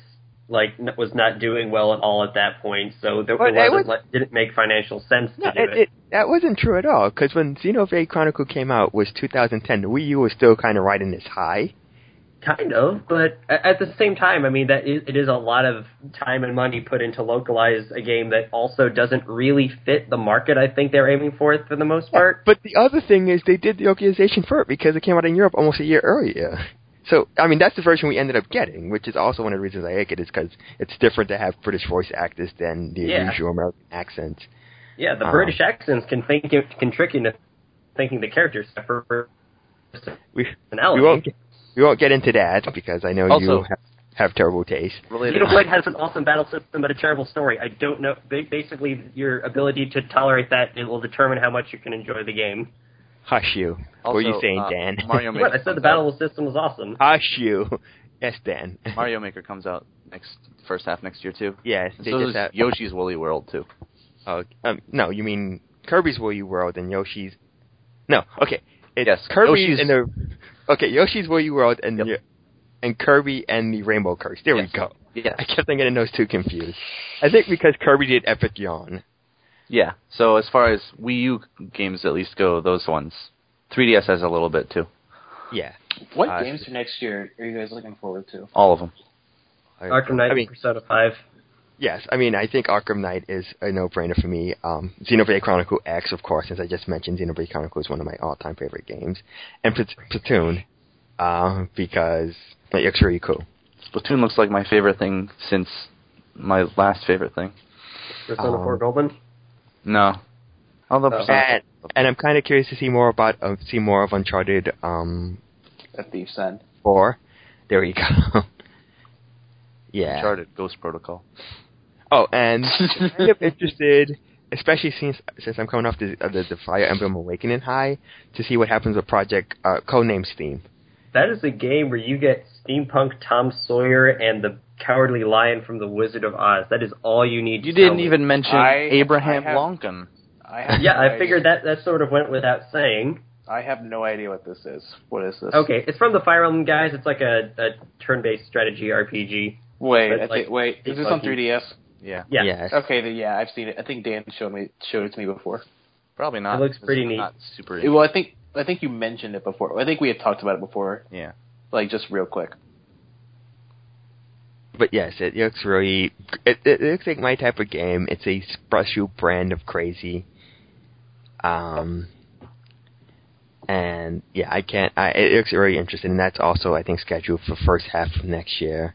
Speaker 2: like n- was not doing well at all at that point, so there,
Speaker 1: But
Speaker 2: it
Speaker 1: it
Speaker 2: wasn't
Speaker 1: was-
Speaker 2: like, didn't make financial sense to
Speaker 1: No,
Speaker 2: do
Speaker 1: it,
Speaker 2: it.
Speaker 1: it, that wasn't true at all, because when Xenoblade Chronicle came out was two thousand ten, the Wii U was still kind of riding its high.
Speaker 2: Kind of, but a- at the same time, I mean, that is, it is a lot of time and money put into localize a game that also doesn't really fit the market I think they're aiming for for the most part.
Speaker 1: But the other thing is they did the localization for it because it came out in Europe almost a year earlier. So, I mean, that's the version we ended up getting, which is also one of the reasons I like it, is because it's different to have British voice actors than the
Speaker 2: Yeah.
Speaker 1: usual American accents.
Speaker 2: Yeah, the
Speaker 1: Um,
Speaker 2: British accents can think can trick you into thinking the characters for
Speaker 1: We,
Speaker 2: personality.
Speaker 1: we won't get, we won't get into that because I know
Speaker 4: Also-
Speaker 1: you have, have terrible taste.
Speaker 4: Related.
Speaker 2: Xenoblade has an awesome battle system, but a terrible story. I don't know. ba- Basically, your ability to tolerate that it will determine how much you can enjoy the game.
Speaker 1: Hush you. what
Speaker 4: Also,
Speaker 1: were you saying,
Speaker 4: uh,
Speaker 1: Dan?
Speaker 4: Mario Maker
Speaker 2: What I said, the
Speaker 4: comes
Speaker 2: battle
Speaker 4: out-
Speaker 2: system was awesome.
Speaker 1: Hush you. Yes, Dan.
Speaker 4: Mario Maker comes out next first half next year too.
Speaker 1: Yes,
Speaker 4: And
Speaker 1: they
Speaker 4: so
Speaker 1: just
Speaker 4: does
Speaker 1: have,
Speaker 4: Yoshi's Woolly World too.
Speaker 1: Oh, um, no, you mean Kirby's Woolly World and Yoshi's... No, okay. It's
Speaker 4: Yes,
Speaker 1: Kirby's
Speaker 4: Yoshi's-
Speaker 1: and the... Okay, Yoshi's Woolly World and
Speaker 4: Yep.
Speaker 1: the- and Kirby and the Rainbow Curse. There
Speaker 4: Yes.
Speaker 1: we go.
Speaker 4: Yes.
Speaker 1: I kept on getting those two confused. I think because Kirby did Epic Yawn.
Speaker 4: Yeah. So as far as Wii U games at least go, those ones. three D S has a little bit too.
Speaker 1: Yeah.
Speaker 5: What
Speaker 1: Uh,
Speaker 5: games for next year are you guys looking forward to?
Speaker 4: All of them.
Speaker 2: Arkham Knight
Speaker 1: I mean,
Speaker 2: and Persona five.
Speaker 1: yes, I mean, I think Arkham Knight is a no-brainer for me. Um, Xenoblade Chronicle X, of course, since I just mentioned Xenoblade Chronicle is one of my all-time favorite games. And Plat- Platoon, uh, because it looks really cool.
Speaker 4: Splatoon looks like my favorite thing since my last favorite thing.
Speaker 2: Persona
Speaker 1: Um,
Speaker 2: four Golden.
Speaker 4: No. Although
Speaker 2: Oh.
Speaker 4: Persona-
Speaker 1: And, and I'm kind of curious to see more about, uh, see more of Uncharted um,
Speaker 5: A Thief's End.
Speaker 1: four. There we go. Yeah.
Speaker 4: Uncharted Ghost Protocol.
Speaker 1: Oh, and kind of interested, especially since since I'm coming off the, uh, the the Fire Emblem Awakening high, to see what happens with Project uh, Codename Steam.
Speaker 2: That is a game where you get steampunk Tom Sawyer and the Cowardly Lion from the Wizard of Oz. That is all you need.
Speaker 4: You
Speaker 2: to tell
Speaker 4: didn't
Speaker 2: me.
Speaker 4: even mention
Speaker 5: I-
Speaker 4: Abraham
Speaker 5: I have-
Speaker 4: Lincoln.
Speaker 5: I have
Speaker 2: Yeah,
Speaker 5: no
Speaker 2: I
Speaker 5: idea.
Speaker 2: figured that that sort of went without saying.
Speaker 5: I have no idea what this is. What is this?
Speaker 2: Okay, it's from the Fire Emblem guys. It's like a, a turn-based strategy R P G.
Speaker 5: Wait,
Speaker 2: But,
Speaker 5: I
Speaker 2: like,
Speaker 5: think, wait. Is
Speaker 2: it's
Speaker 5: this on
Speaker 2: like-
Speaker 5: three D S?
Speaker 4: Yeah.
Speaker 2: Yeah,
Speaker 1: Yes.
Speaker 5: Okay, then, yeah, I've seen it. I think Dan showed me showed it to me before.
Speaker 4: Probably not.
Speaker 2: It looks
Speaker 4: because
Speaker 2: pretty
Speaker 4: it's
Speaker 2: neat.
Speaker 4: Not super.
Speaker 5: Well, I think I think you mentioned it before. I think we had talked about it before.
Speaker 4: Yeah.
Speaker 5: Like just real quick.
Speaker 1: But yes, it looks really. It, it looks like my type of game. It's a special brand of crazy. Um. And yeah, I can't. I, it looks really interesting, and that's also I think scheduled for first half of next year.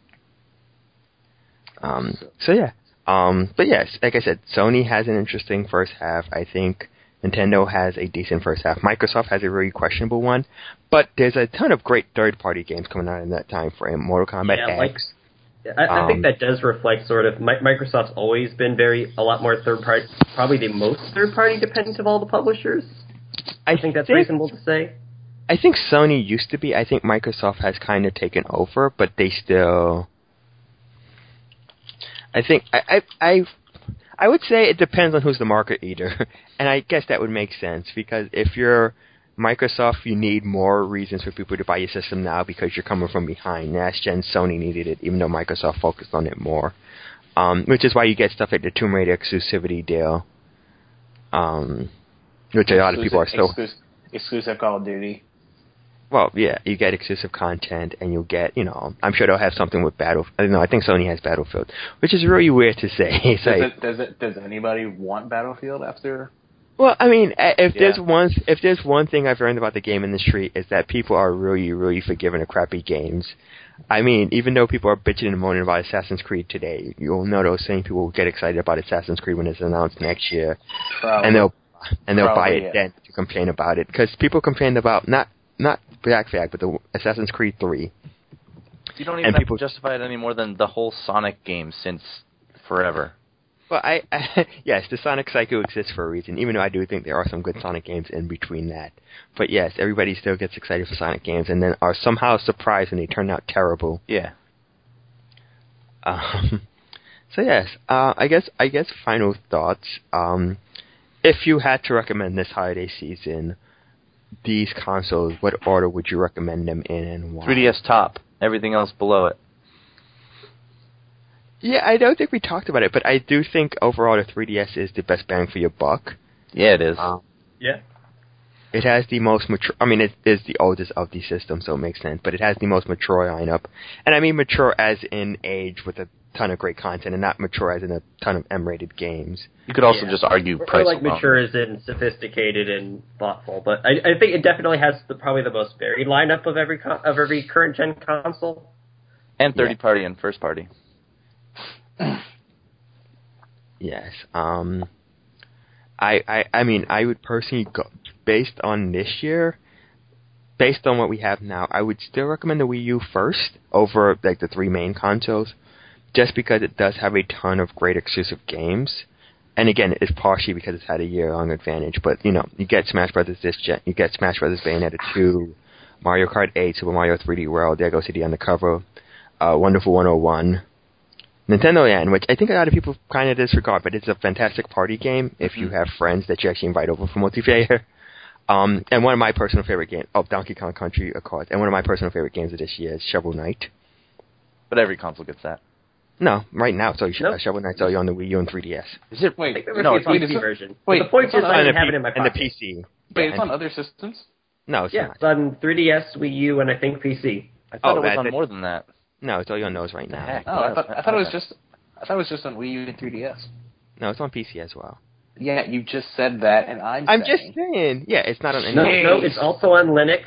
Speaker 1: Um. So yeah. Um. But yes, like I said, Sony has an interesting first half. I think Nintendo has a decent first half. Microsoft has a really questionable one, but there's a ton of great third-party games coming out in that time frame. Mortal Kombat
Speaker 2: Yeah, like-
Speaker 1: X.
Speaker 2: I, I
Speaker 1: Um,
Speaker 2: think that does reflect sort of Mi- Microsoft's always been very a lot more third party, probably the most third party dependent of all the publishers. I think that's reasonable to say.
Speaker 1: I think Sony used to be. I think Microsoft has kind of taken over, but they still. I think I I I, I would say it depends on who's the market eater, and I guess that would make sense because if you're Microsoft, you need more reasons for people to buy your system now because you're coming from behind. Last gen, Sony needed it, even though Microsoft focused on it more. Um, which is why you get stuff like the Tomb Raider exclusivity deal, um, which a lot of people are still.
Speaker 5: exclusive, exclusive Call of Duty.
Speaker 1: Well, yeah, you get exclusive content, and you'll get, you know, I'm sure they'll have something with Battlefield. I don't know, I think Sony has Battlefield, which is really weird to say. It's
Speaker 5: Does
Speaker 1: like,
Speaker 5: it, does it? Does anybody want Battlefield after?
Speaker 1: well, I mean, uh, if
Speaker 5: Yeah.
Speaker 1: there's one, if there's one thing I've learned about the game industry is that people are really, really forgiving of crappy games. I mean, even though people are bitching and moaning about Assassin's Creed today, you'll know those same people will get excited about Assassin's Creed when it's announced next year,
Speaker 5: Probably.
Speaker 1: and they'll and they'll buy
Speaker 5: Probably,
Speaker 1: it
Speaker 5: yeah.
Speaker 1: then to complain about it because people complained about not not Black Flag, but the Assassin's Creed three.
Speaker 4: You don't even
Speaker 1: And
Speaker 4: have
Speaker 1: people-
Speaker 4: to justify it any more than the whole Sonic game since forever.
Speaker 1: Well, I, I yes, the Sonic cycle exists for a reason, even though I do think there are some good Sonic games in between that. But yes, everybody still gets excited for Sonic games and then are somehow surprised when they turn out terrible.
Speaker 4: Yeah.
Speaker 1: Um, so yes, uh, I guess I guess final thoughts. Um, if you had to recommend this holiday season, these consoles, what order would you recommend them in and why?
Speaker 4: three D S top. Everything else below it.
Speaker 1: Yeah, I don't think we talked about it, but I do think overall the three D S is the best bang for your buck.
Speaker 4: Yeah, it is.
Speaker 1: Um,
Speaker 2: Yeah.
Speaker 1: It has the most mature. I mean, it is the oldest of the systems, so it makes sense. But it has the most mature lineup, and I mean mature as in age with a ton of great content, and not mature as in a ton of M-rated games.
Speaker 4: You could also
Speaker 2: Yeah.
Speaker 4: just argue
Speaker 2: Or
Speaker 4: price
Speaker 2: like
Speaker 4: alone.
Speaker 2: mature as in sophisticated and thoughtful, but I, I think it definitely has the, probably the most varied lineup of every con- of every current gen console.
Speaker 4: And third
Speaker 1: Yeah.
Speaker 4: party and first party.
Speaker 1: Yes. Um. I, I I mean I would personally go based on this year, based on what we have now. I would still recommend the Wii U first over like the three main consoles, just because it does have a ton of great exclusive games. And again, it's partially because it's had a year-long advantage. But you know, you get Smash Brothers this gen, you get Smash Brothers Bayonetta two, Mario Kart eight, Super Mario three D World, Lego City Undercover, uh, Wonderful one oh one. Nintendo Land, which I think a lot of people kind of disregard, but it's a fantastic party game if you have friends that you actually invite over for multiplayer. Um, and one of my personal favorite games, oh, Donkey Kong Country, of course, and one of my personal favorite games of this year is Shovel Knight.
Speaker 4: But every console gets that.
Speaker 1: No, right now, so
Speaker 2: Nope.
Speaker 1: uh, Shovel Knight's only on the Wii U and three D S.
Speaker 4: Is it?
Speaker 2: I
Speaker 5: Wait,
Speaker 2: think there was
Speaker 4: no,
Speaker 2: a
Speaker 4: it's
Speaker 2: P C
Speaker 4: not.
Speaker 5: it's-
Speaker 2: version.
Speaker 5: wait,
Speaker 2: but the point
Speaker 5: it's
Speaker 2: is,
Speaker 5: not
Speaker 2: I
Speaker 1: And
Speaker 2: didn't
Speaker 1: the,
Speaker 2: have
Speaker 1: P-
Speaker 2: it in my
Speaker 1: and the
Speaker 2: pocket.
Speaker 1: P C.
Speaker 5: Wait,
Speaker 1: Yeah,
Speaker 5: it's
Speaker 1: and-
Speaker 5: on other systems?
Speaker 1: No, it's
Speaker 2: Yeah,
Speaker 1: not.
Speaker 2: it's on three D S, Wii U, and I think P C.
Speaker 4: I thought
Speaker 1: Oh,
Speaker 4: it was
Speaker 1: that-
Speaker 4: on
Speaker 1: that-
Speaker 4: more than that.
Speaker 1: No, it's only on those right
Speaker 4: The
Speaker 1: now.
Speaker 4: heck?
Speaker 5: Oh, I thought I thought it was
Speaker 4: Okay.
Speaker 5: just I thought it was just on Wii U and three D S.
Speaker 1: No, it's on P C as well.
Speaker 5: Yeah, you just said that, and I'm
Speaker 1: I'm
Speaker 5: saying.
Speaker 1: just saying. Yeah, it's not on any.
Speaker 2: No,
Speaker 5: Hey.
Speaker 2: no, it's also on Linux.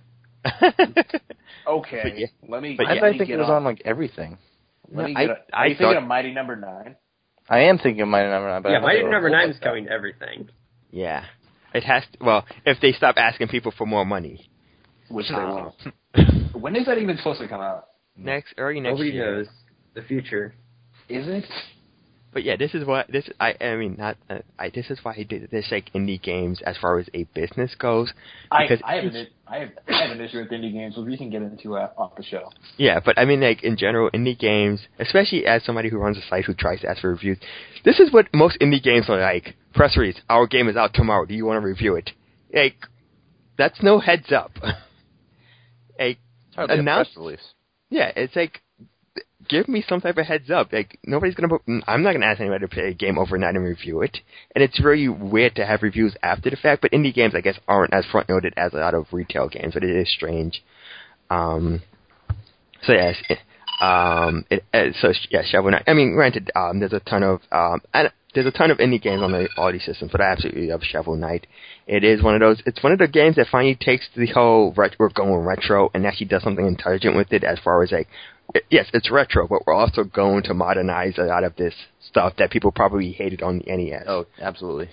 Speaker 5: Okay,
Speaker 1: But yeah-
Speaker 5: let me.
Speaker 1: but
Speaker 5: let
Speaker 4: Why
Speaker 1: yeah.
Speaker 4: did I
Speaker 5: me
Speaker 4: think
Speaker 5: get
Speaker 4: it was
Speaker 5: on.
Speaker 4: on like everything?
Speaker 5: Let me
Speaker 1: I-
Speaker 5: get. A,
Speaker 1: I
Speaker 5: are you
Speaker 1: thought-
Speaker 5: thinking of Mighty Number Nine?
Speaker 4: I am thinking of Mighty Number Nine, but I
Speaker 2: Yeah,
Speaker 4: thought
Speaker 2: Mighty
Speaker 4: they were
Speaker 2: Number
Speaker 4: both
Speaker 2: Nine
Speaker 4: like
Speaker 2: is
Speaker 4: that.
Speaker 2: coming to everything.
Speaker 1: Yeah, it has. To, well, if they stop asking people for more money.
Speaker 5: Which they
Speaker 1: Uh,
Speaker 5: won't. When is that even supposed to come out?
Speaker 1: next, early next
Speaker 2: Nobody
Speaker 1: year.
Speaker 2: knows the future.
Speaker 5: Is it?
Speaker 1: But yeah, this is what this. I I mean, not. Uh, I this is why I did this like indie games as far as a business goes.
Speaker 5: I
Speaker 1: Because
Speaker 5: I have an
Speaker 1: it's-
Speaker 5: I have I have an issue with indie games, which we can get into uh, off the show.
Speaker 1: Yeah, but I mean, like in general, indie games, especially as somebody who runs a site who tries to ask for reviews, this is what most indie games are like. Press release: our game is out tomorrow. Do you want to review it? Like, that's no heads up. Like,
Speaker 4: It's hardly a
Speaker 1: announce.
Speaker 4: press release.
Speaker 1: Yeah, it's like, give me some type of heads up. Like, nobody's gonna. I'm not gonna ask anybody to play a game overnight and review it. And it's really weird to have reviews after the fact. But indie games, I guess, aren't as front loaded as a lot of retail games. But it is strange. Um. So yes. It, um. It, uh, so yeah, Shovel Knight. I mean, granted, um, there's a ton of um, and there's a ton of indie games on the, all these systems, but I absolutely love Shovel Knight. It is one of those. It's one of the games that finally takes the whole ret- we're going retro and actually does something intelligent with it. As far as like, it, yes, it's retro, but we're also going to modernize a lot of this stuff that people probably hated on the N E S.
Speaker 4: Oh, absolutely.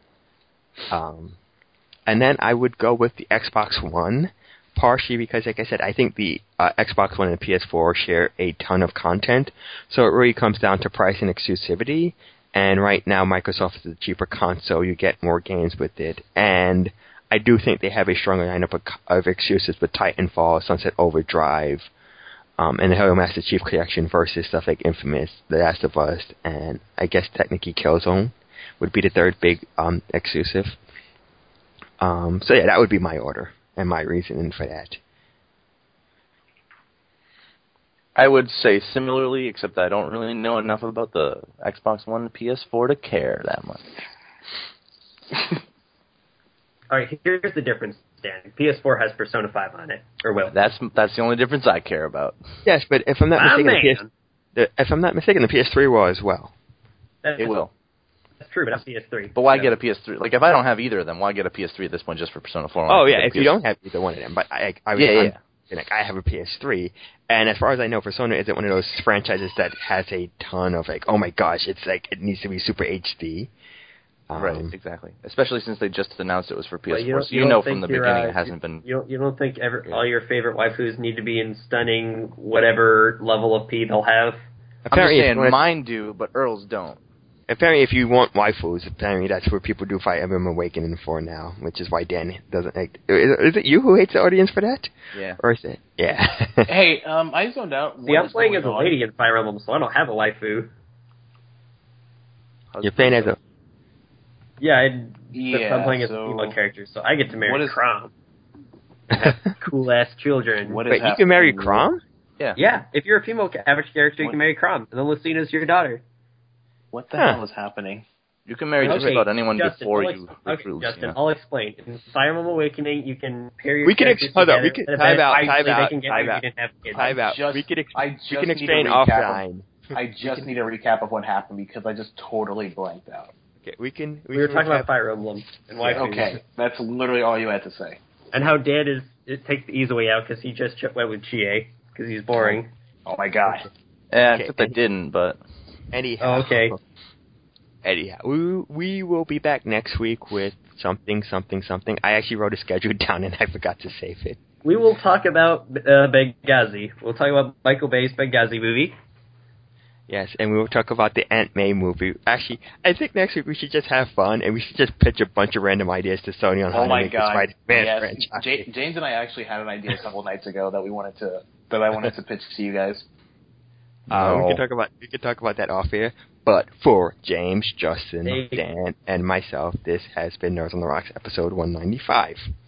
Speaker 1: Um, and then I would go with the Xbox One, partially because, like I said, I think the uh, Xbox One and the P S four share a ton of content, so it really comes down to price and exclusivity. And right now, Microsoft is a cheaper console. You get more games with it. And I do think they have a stronger lineup of, of exclusives with Titanfall, Sunset Overdrive, um, and the Halo Master Chief Collection versus stuff like Infamous, The Last of Us, and I guess technically Killzone would be the third big um, exclusive. Um, so yeah, that would be my order and my reasoning for that.
Speaker 4: I would say similarly, except I don't really know enough about the Xbox One and P S four to care that much.
Speaker 2: All right, here's the difference, Dan. P S four has Persona five on it, or will.
Speaker 4: That's that's the only difference I care about.
Speaker 1: Yes, but if I'm not
Speaker 2: Ah,
Speaker 1: mistaken, the P S,
Speaker 2: man.
Speaker 1: the, if I'm not mistaken, the P S three will as well.
Speaker 2: That's,
Speaker 4: It will.
Speaker 2: That's true, but that's P S three.
Speaker 4: But why
Speaker 2: Yeah.
Speaker 4: get a P S three? Like, if I don't have either of them, why get a P S three at this point just for Persona four?
Speaker 1: Oh
Speaker 4: When I
Speaker 1: yeah,
Speaker 4: can
Speaker 1: if
Speaker 4: get a
Speaker 1: you
Speaker 4: P S
Speaker 1: don't have either one of them, but I, I
Speaker 4: Yeah,
Speaker 1: I'm,
Speaker 4: yeah.
Speaker 1: like I have a P S three, and as far as I know, Persona isn't one of those franchises that has a ton of like, oh my gosh, it's like it needs to be super H D. Um,
Speaker 4: Right, exactly. Especially since they just announced it was for P S four,
Speaker 2: Well, you don't-
Speaker 4: so
Speaker 2: you
Speaker 4: you
Speaker 2: don't
Speaker 4: know from
Speaker 2: think
Speaker 4: the
Speaker 2: you're,
Speaker 4: beginning
Speaker 2: uh,
Speaker 4: it hasn't been.
Speaker 2: You don't, you don't think ever,
Speaker 4: Yeah.
Speaker 2: all your favorite waifus need to be in stunning whatever level of P they'll have?
Speaker 4: I'm just
Speaker 1: Apparently, if
Speaker 4: saying
Speaker 1: you wanna-
Speaker 4: mine do, but Earl's don't.
Speaker 1: apparently, if you want waifus, apparently that's where people do Fire Emblem Awakening for now, which is why Dan doesn't like. Is, is it you who hates the audience for that,
Speaker 4: Yeah.
Speaker 1: or is it? Yeah.
Speaker 5: Hey, um, I zoned out.
Speaker 2: See,
Speaker 5: What
Speaker 2: I'm
Speaker 5: is
Speaker 2: playing
Speaker 5: going
Speaker 2: as a
Speaker 5: on?
Speaker 2: lady in Fire Emblem, so I don't have a waifu.
Speaker 4: How's
Speaker 1: You're playing as a.
Speaker 2: Yeah, I,
Speaker 5: Yeah,
Speaker 2: I'm playing as
Speaker 5: so
Speaker 2: a female character, so I get to marry
Speaker 5: what is-
Speaker 2: Crom. Cool ass children.
Speaker 5: What is
Speaker 1: Wait, you
Speaker 5: hap-
Speaker 1: can marry Crom?
Speaker 4: Yeah.
Speaker 2: Yeah, if you're a female average character, you
Speaker 3: What?
Speaker 2: can marry Crom, and then Lucina's your daughter.
Speaker 3: What the
Speaker 1: Huh.
Speaker 3: hell is happening?
Speaker 4: You can marry just
Speaker 2: Okay,
Speaker 4: about anyone
Speaker 2: Justin,
Speaker 4: before
Speaker 2: I'll
Speaker 4: you
Speaker 2: ex-
Speaker 4: recruit
Speaker 2: Okay,
Speaker 4: Lucina.
Speaker 2: Justin, I'll explain. In Fire Emblem Awakening, you can pair your
Speaker 1: We can ex-
Speaker 2: characters
Speaker 1: hold on,
Speaker 2: together,
Speaker 1: we can-
Speaker 2: and
Speaker 1: time
Speaker 2: then
Speaker 1: out, time
Speaker 2: eventually
Speaker 1: out,
Speaker 2: they can get
Speaker 1: time
Speaker 2: married
Speaker 1: out.
Speaker 2: and have kids.
Speaker 1: Time out.
Speaker 5: just-
Speaker 1: we could ex-
Speaker 5: I
Speaker 1: we
Speaker 5: just
Speaker 1: can
Speaker 5: need a
Speaker 1: explain
Speaker 5: recap of-
Speaker 1: offline.
Speaker 5: I just need a recap of what happened because I just totally blanked out.
Speaker 1: Okay, we can. We
Speaker 2: We were
Speaker 1: can
Speaker 2: talking
Speaker 1: recap-
Speaker 2: about Fire Emblem and why.
Speaker 5: Okay, that's literally all you had to say.
Speaker 2: And how Dan is it takes the easy way out because he just ch- went with Chie because he's boring.
Speaker 5: Oh my god.
Speaker 4: Yeah,
Speaker 1: Okay,
Speaker 4: except I
Speaker 1: and-
Speaker 4: didn't, but
Speaker 1: Anyhow.
Speaker 2: Oh, okay.
Speaker 1: Anyhow, we we will be back next week with something, something, something. I actually wrote a schedule down and I forgot to save it.
Speaker 2: We will talk about uh, Benghazi. We'll talk about Michael Bay's Benghazi movie.
Speaker 1: Yes, and we will talk about the Aunt May movie. Actually, I think next week we should just have fun and we should just pitch a bunch of random ideas to Sony on how
Speaker 5: Oh
Speaker 1: to
Speaker 5: my
Speaker 1: make
Speaker 5: god.
Speaker 1: this Spider-Man
Speaker 5: Yes.
Speaker 1: franchise.
Speaker 5: J- James and I actually had an idea a couple nights ago that we wanted to that I wanted to pitch to you guys.
Speaker 1: Uh, we
Speaker 4: No.
Speaker 1: can talk about we can talk about that off air. But for James, Justin,
Speaker 2: Hey.
Speaker 1: Dan, and myself, this has been Nerds on the Rocks episode one ninety-five.